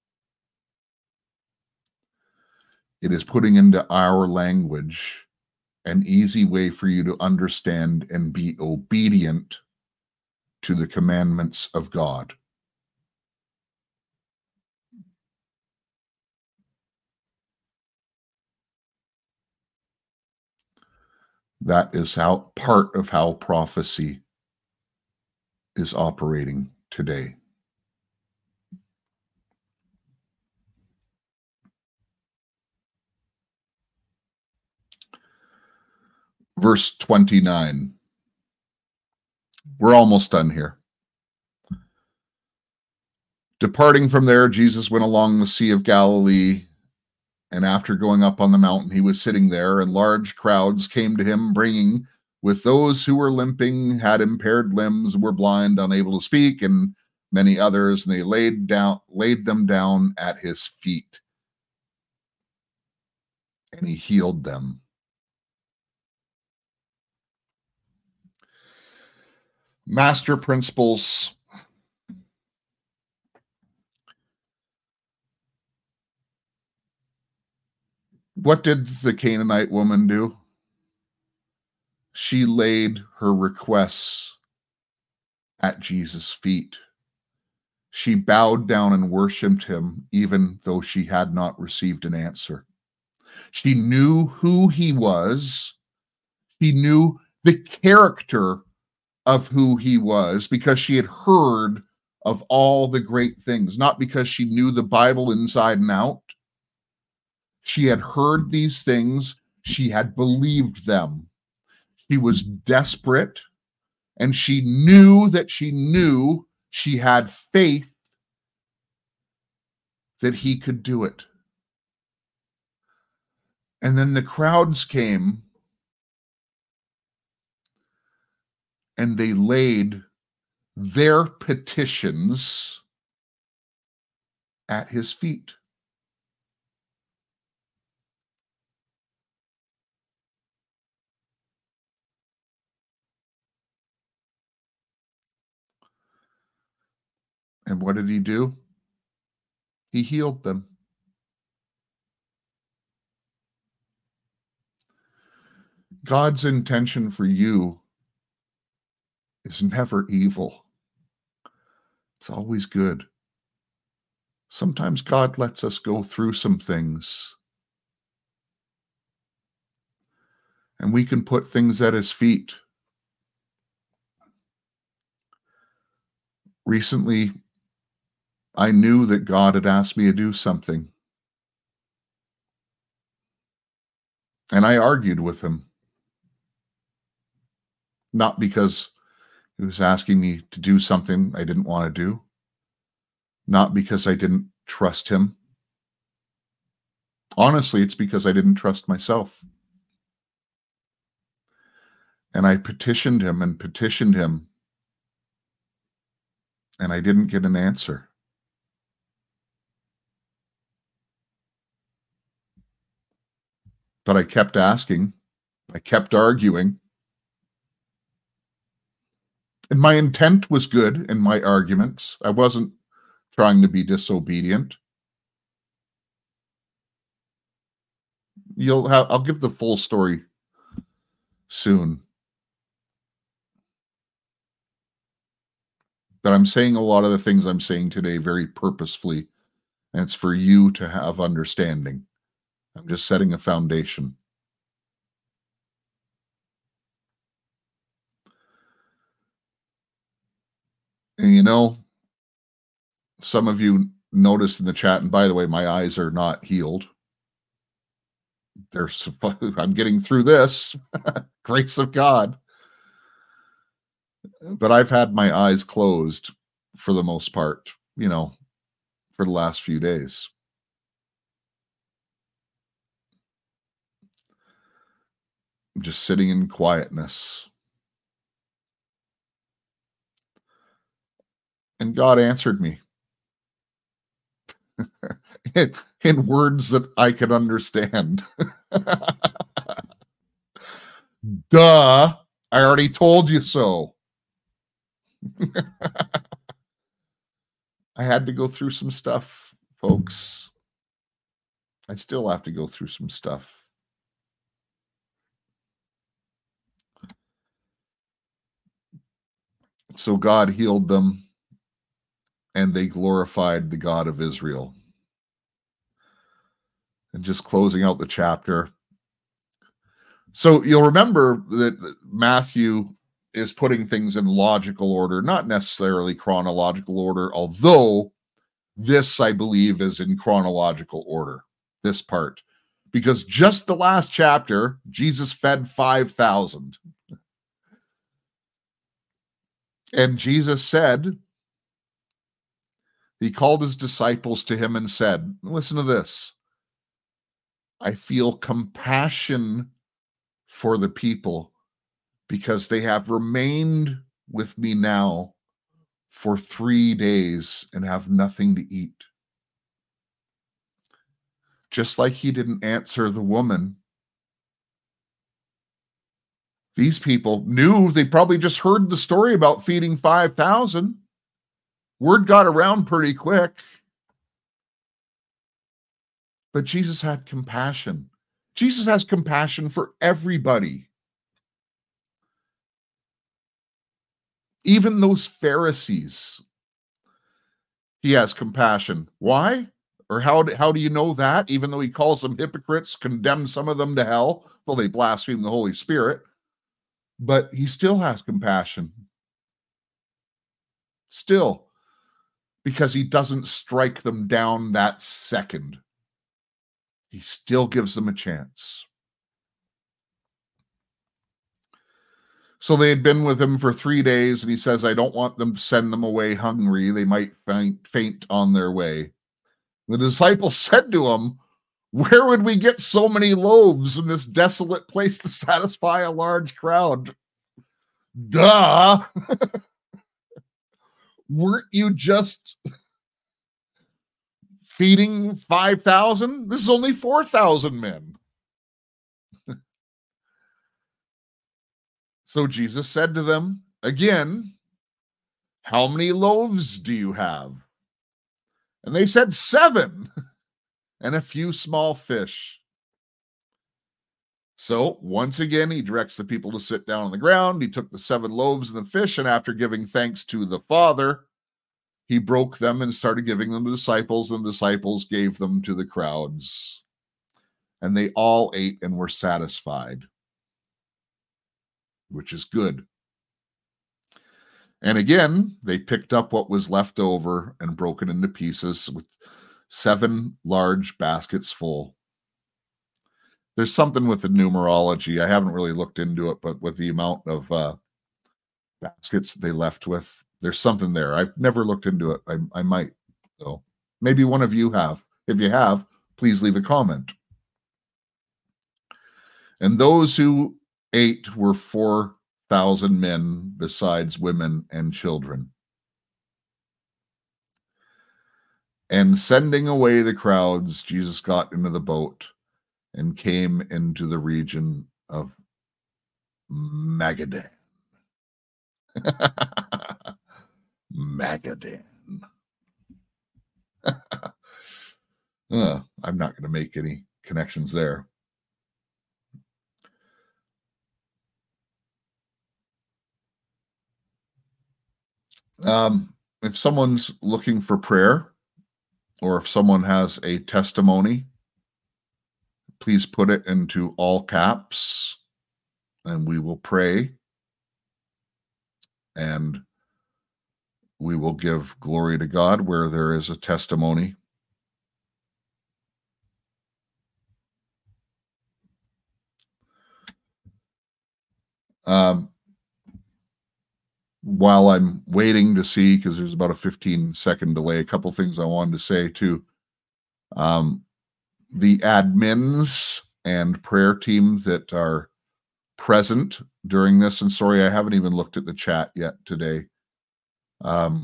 It is putting into our language an easy way for you to understand and be obedient to the commandments of God. That is part of how prophecy is operating today. Verse 29. We're almost done here. Departing from there, Jesus went along the Sea of Galilee, and after going up on the mountain, he was sitting there, and large crowds came to him, bringing with those who were limping, had impaired limbs, were blind, unable to speak, and many others, and they laid them down at his feet, and he healed them. Master principles. What did the Canaanite woman do? She laid her requests at Jesus' feet. She bowed down and worshiped him, even though she had not received an answer. She knew who he was. She knew the character of who he was because she had heard of all the great things, not because she knew the Bible inside and out. She had heard these things. She had believed them. She was desperate, and she knew she had faith that he could do it. And then the crowds came and they laid their petitions at his feet. And what did he do? He healed them. God's intention for you is never evil. It's always good. Sometimes God lets us go through some things, and we can put things at his feet. Recently, I knew that God had asked me to do something, and I argued with him. Not because he was asking me to do something I didn't want to do. Not because I didn't trust him. Honestly, it's because I didn't trust myself. And I petitioned him, and I didn't get an answer. But I kept asking. I kept arguing. And my intent was good in my arguments. I wasn't trying to be disobedient. I'll give the full story soon. But I'm saying a lot of the things I'm saying today very purposefully, and it's for you to have understanding. I'm just setting a foundation. And you know, some of you noticed in the chat, and by the way, my eyes are not healed. I'm getting through this. Grace of God. But I've had my eyes closed for the most part, for the last few days. I'm just sitting in quietness. And God answered me in words that I could understand. Duh, I already told you so. I had to go through some stuff, folks. I still have to go through some stuff. So God healed them, and they glorified the God of Israel. And just closing out the chapter. So you'll remember that Matthew is putting things in logical order, not necessarily chronological order, although this, I believe, is in chronological order, this part. Because just the last chapter, Jesus fed 5,000. And Jesus said, he called his disciples to him and said, listen to this, I feel compassion for the people because they have remained with me now for 3 days and have nothing to eat. Just like he didn't answer the woman. These people knew, they probably just heard the story about feeding 5,000. Word got around pretty quick. But Jesus had compassion. Jesus has compassion for everybody. Even those Pharisees. He has compassion. Why? Or how do you know that? Even though he calls them hypocrites, condemns some of them to hell, well, they blaspheme the Holy Spirit, but he still has compassion. Still, because he doesn't strike them down that second. He still gives them a chance. So they had been with him for 3 days, and he says, I don't want them to send them away hungry. They might faint on their way. The disciples said to him, where would we get so many loaves in this desolate place to satisfy a large crowd? Duh! Weren't you just feeding 5,000? This is only 4,000 men. So Jesus said to them again, how many loaves do you have? And they said 7, and a few small fish. So once again, he directs the people to sit down on the ground. He took the 7 loaves and the fish, and after giving thanks to the Father, he broke them and started giving them to the disciples, and the disciples gave them to the crowds. And they all ate and were satisfied, which is good. And again, they picked up what was left over and broken into pieces with 7 large baskets full. There's something with the numerology. I haven't really looked into it, but with the amount of baskets they left with, there's something there. I've never looked into it. I might. So maybe one of you have. If you have, please leave a comment. And those who ate were 4,000 men, besides women and children. And sending away the crowds, Jesus got into the boat and came into the region of Magadan. Magadan. I'm not going to make any connections there. If someone's looking for prayer, or if someone has a testimony, please put it into all caps, and we will pray, and we will give glory to God where there is a testimony. While I'm waiting to see, because there's about a 15-second delay, a couple things I wanted to say too. The admins and prayer team that are present during this, and sorry, I haven't even looked at the chat yet today. I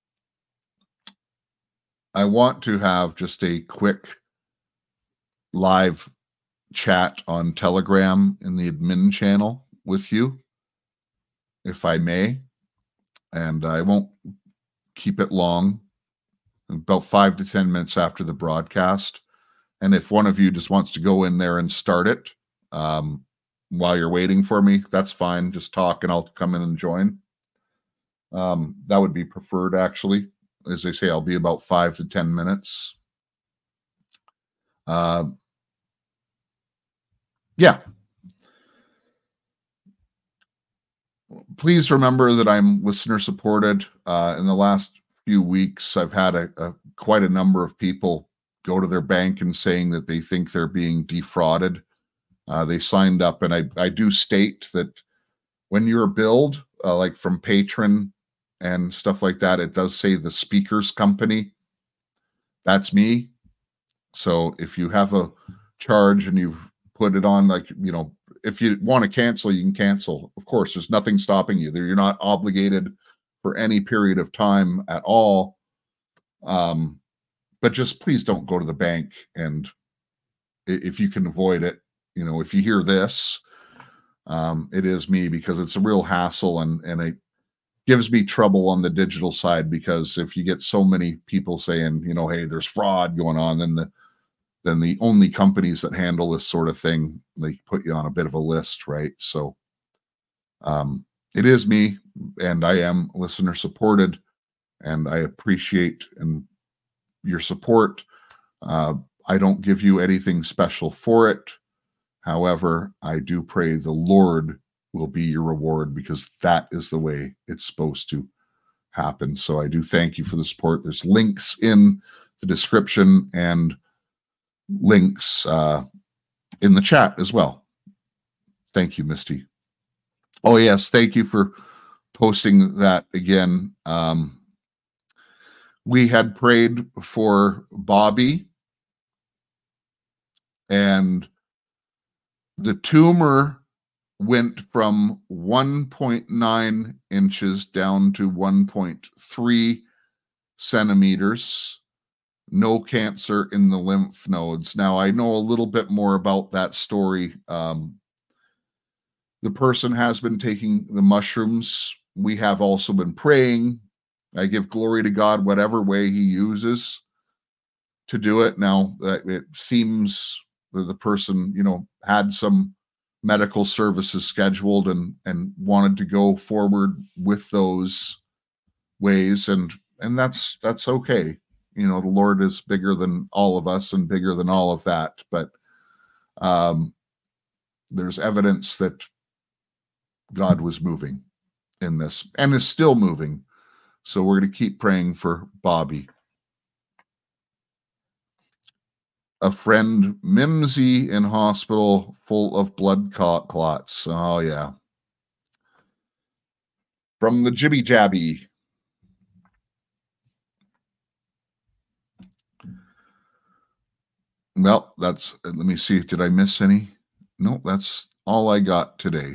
want to have just a quick live chat on Telegram in the admin channel with you, if I may. And I won't keep it long, about 5 to 10 minutes after the broadcast. And if one of you just wants to go in there and start it while you're waiting for me, that's fine. Just talk and I'll come in and join. That would be preferred, actually. As they say, I'll be about 5 to 10 minutes. Yeah. Please remember that I'm listener supported. In the last few weeks, I've had quite a number of people go to their bank and saying that they think they're being defrauded. They signed up, and I do state that when you're billed, like from Patron and stuff like that, it does say the speaker's company. That's me. So if you have a charge and you've put it on, like, you know, if you want to cancel, you can cancel. Of course, there's nothing stopping you. You're not obligated for any period of time at all. But just please don't go to the bank. And if you can avoid it, you know, if you hear this, it is me, because it's a real hassle, and it gives me trouble on the digital side, because if you get so many people saying, you know, hey, there's fraud going on, then the only companies that handle this sort of thing, they put you on a bit of a list, right? So it is me, and I am listener supported, and I appreciate and your support. I don't give you anything special for it. However, I do pray the Lord will be your reward, because that is the way it's supposed to happen. So I do thank you for the support. There's links in the description and links in the chat as well. Thank you, Misty. Oh, yes. Thank you for posting that again. We had prayed for Bobby, and the tumor went from 1.9 inches down to 1.3 centimeters. No cancer in the lymph nodes. Now, I know a little bit more about that story. The person has been taking the mushrooms. We have also been praying. I give glory to God, whatever way he uses to do it. Now, it seems that the person, had some medical services scheduled and wanted to go forward with those ways. And that's okay. The Lord is bigger than all of us and bigger than all of that. But there's evidence that God was moving in this and is still moving. So we're going to keep praying for Bobby. A friend, Mimsy, in hospital full of blood clots. Oh, yeah. From the Jibby Jabby. Well, let me see. Did I miss any? No, that's all I got today.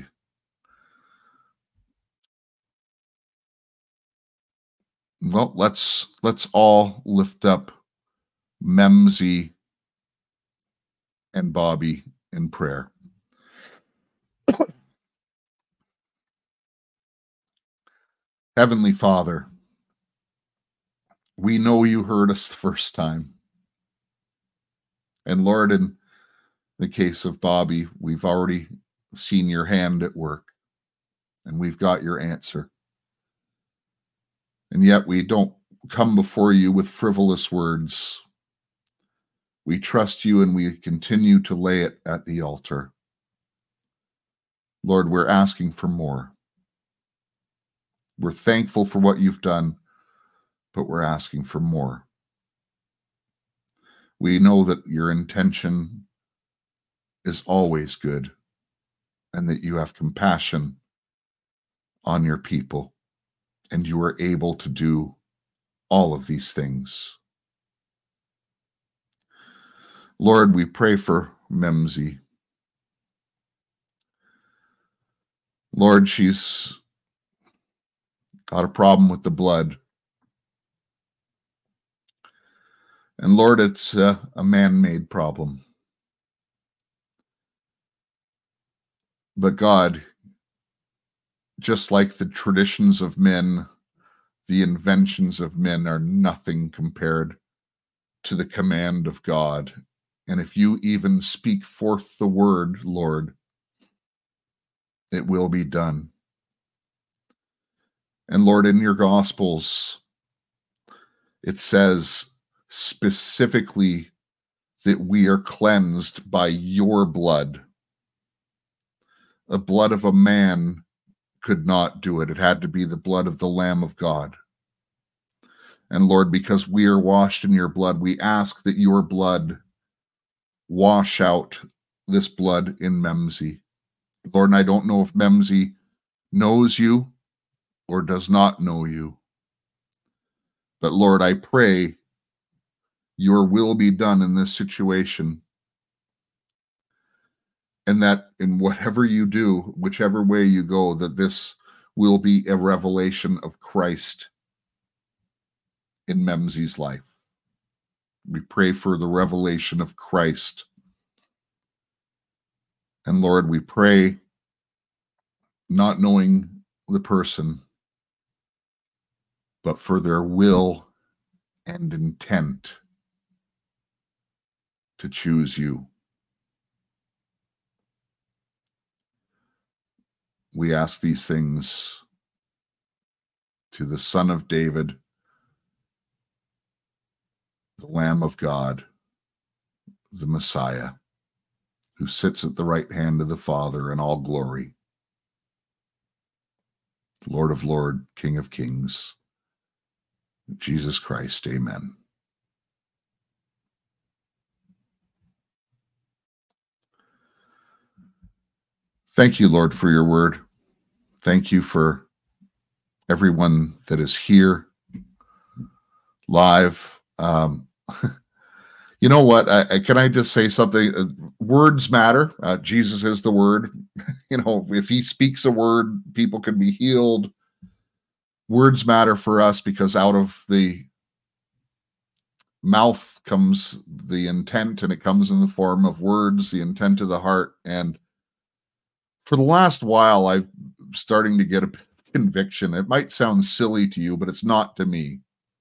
Well, let's all lift up Memsy and Bobby in prayer. Heavenly Father, we know you heard us the first time. And Lord, in the case of Bobby, we've already seen your hand at work, and we've got your answer. And yet we don't come before you with frivolous words. We trust you, and we continue to lay it at the altar. Lord, we're asking for more. We're thankful for what you've done, but we're asking for more. We know that your intention is always good, and that you have compassion on your people, and you are able to do all of these things. Lord, we pray for Memsy. Lord, she's got a problem with the blood. And Lord, it's a man-made problem. But God, just like the traditions of men, the inventions of men are nothing compared to the command of God. And if you even speak forth the word, Lord, it will be done. And Lord, in your Gospels, it says specifically that we are cleansed by your blood. The blood of a man could not do it. It had to be the blood of the Lamb of God. And Lord, because we are washed in your blood, we ask that your blood wash out this blood in Memsy. Lord, and I don't know if Memsy knows you or does not know you. But Lord, I pray your will be done in this situation. And that in whatever you do, whichever way you go, that this will be a revelation of Christ in Memsy's life. We pray for the revelation of Christ. And Lord, we pray, not knowing the person, but for their will and intent to choose you. We ask these things to the Son of David, the Lamb of God, the Messiah, who sits at the right hand of the Father in all glory, Lord of Lords, King of Kings, Jesus Christ. Amen. Thank you, Lord, for your word. Thank you for everyone that is here live. You know what? Can I just say something? Words matter. Jesus is the word. You know, if he speaks a word, people can be healed. Words matter for us because out of the mouth comes the intent, and it comes in the form of words, the intent of the heart. And for the last while, I'm starting to get a conviction. It might sound silly to you, but it's not to me.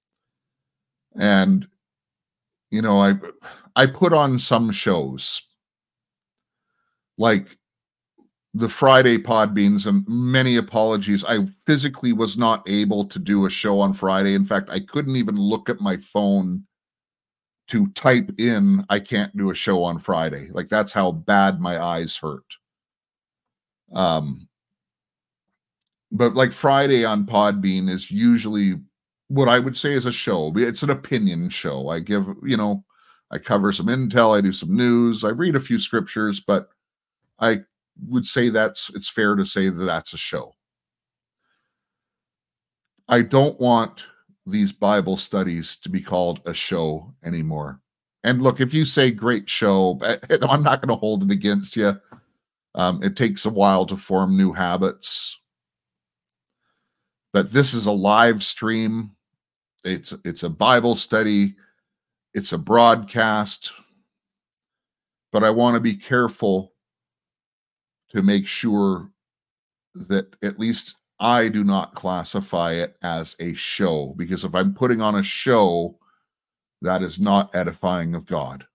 And you know, I put on some shows like the Friday Podbeans, and many apologies. I physically was not able to do a show on Friday. In fact, I couldn't even look at my phone to type in, I can't do a show on Friday. Like, that's how bad my eyes hurt. But like Friday on Podbean is usually what I would say is a show. It's an opinion show. I give, you know, I cover some intel, I do some news, I read a few scriptures, but I would say it's fair to say that that's a show. I don't want these Bible studies to be called a show anymore. And look, if you say great show, I'm not going to hold it against you. It takes a while to form new habits. But this is a live stream. It's a Bible study. It's a broadcast. But I want to be careful to make sure that at least I do not classify it as a show. Because if I'm putting on a show, that is not edifying of God.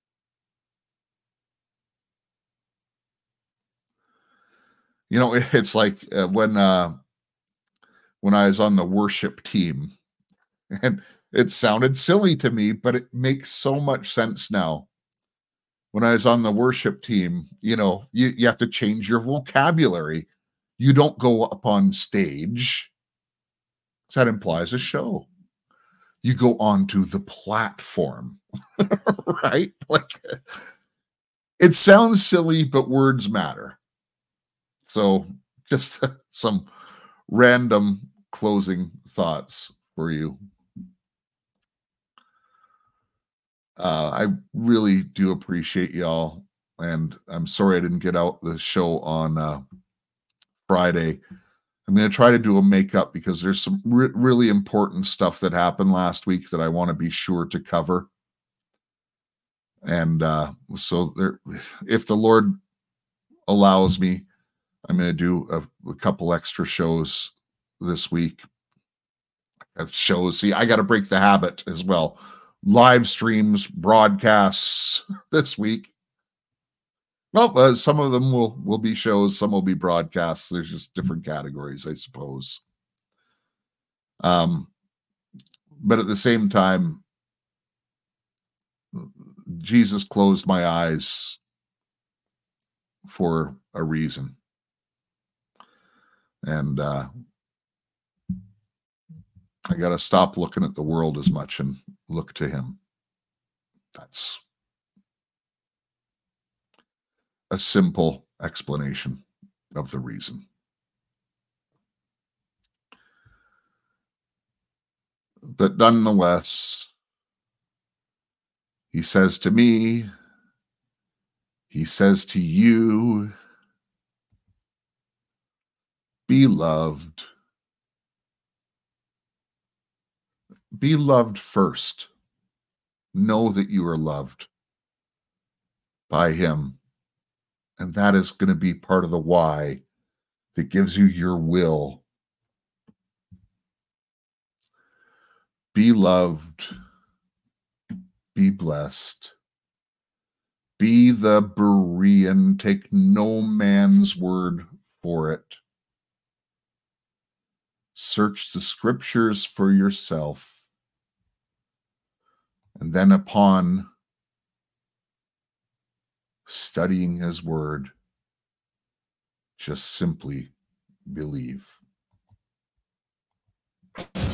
You know, it's like when I was on the worship team, and it sounded silly to me, but it makes so much sense now. When I was on the worship team, you know, you have to change your vocabulary. You don't go up on stage. That implies a show. You go onto the platform, right? Like, it sounds silly, but words matter. So just some random closing thoughts for you. I really do appreciate y'all, and I'm sorry I didn't get out the show on Friday. I'm going to try to do a makeup because there's some really important stuff that happened last week that I want to be sure to cover. And so there, if the Lord allows me, I'm going to do a couple extra shows this week. See, I got to break the habit as well. Live streams, broadcasts this week. Well, some of them will be shows, some will be broadcasts. There's just different categories, I suppose. But at the same time, Jesus closed my eyes for a reason. And I got to stop looking at the world as much and look to him. That's a simple explanation of the reason. But nonetheless, he says to me, he says to you, be loved. Be loved first. Know that you are loved by him. And that is going to be part of the why that gives you your will. Be loved. Be blessed. Be the Berean. Take no man's word for it. Search the scriptures for yourself. And then upon studying his word, just simply believe.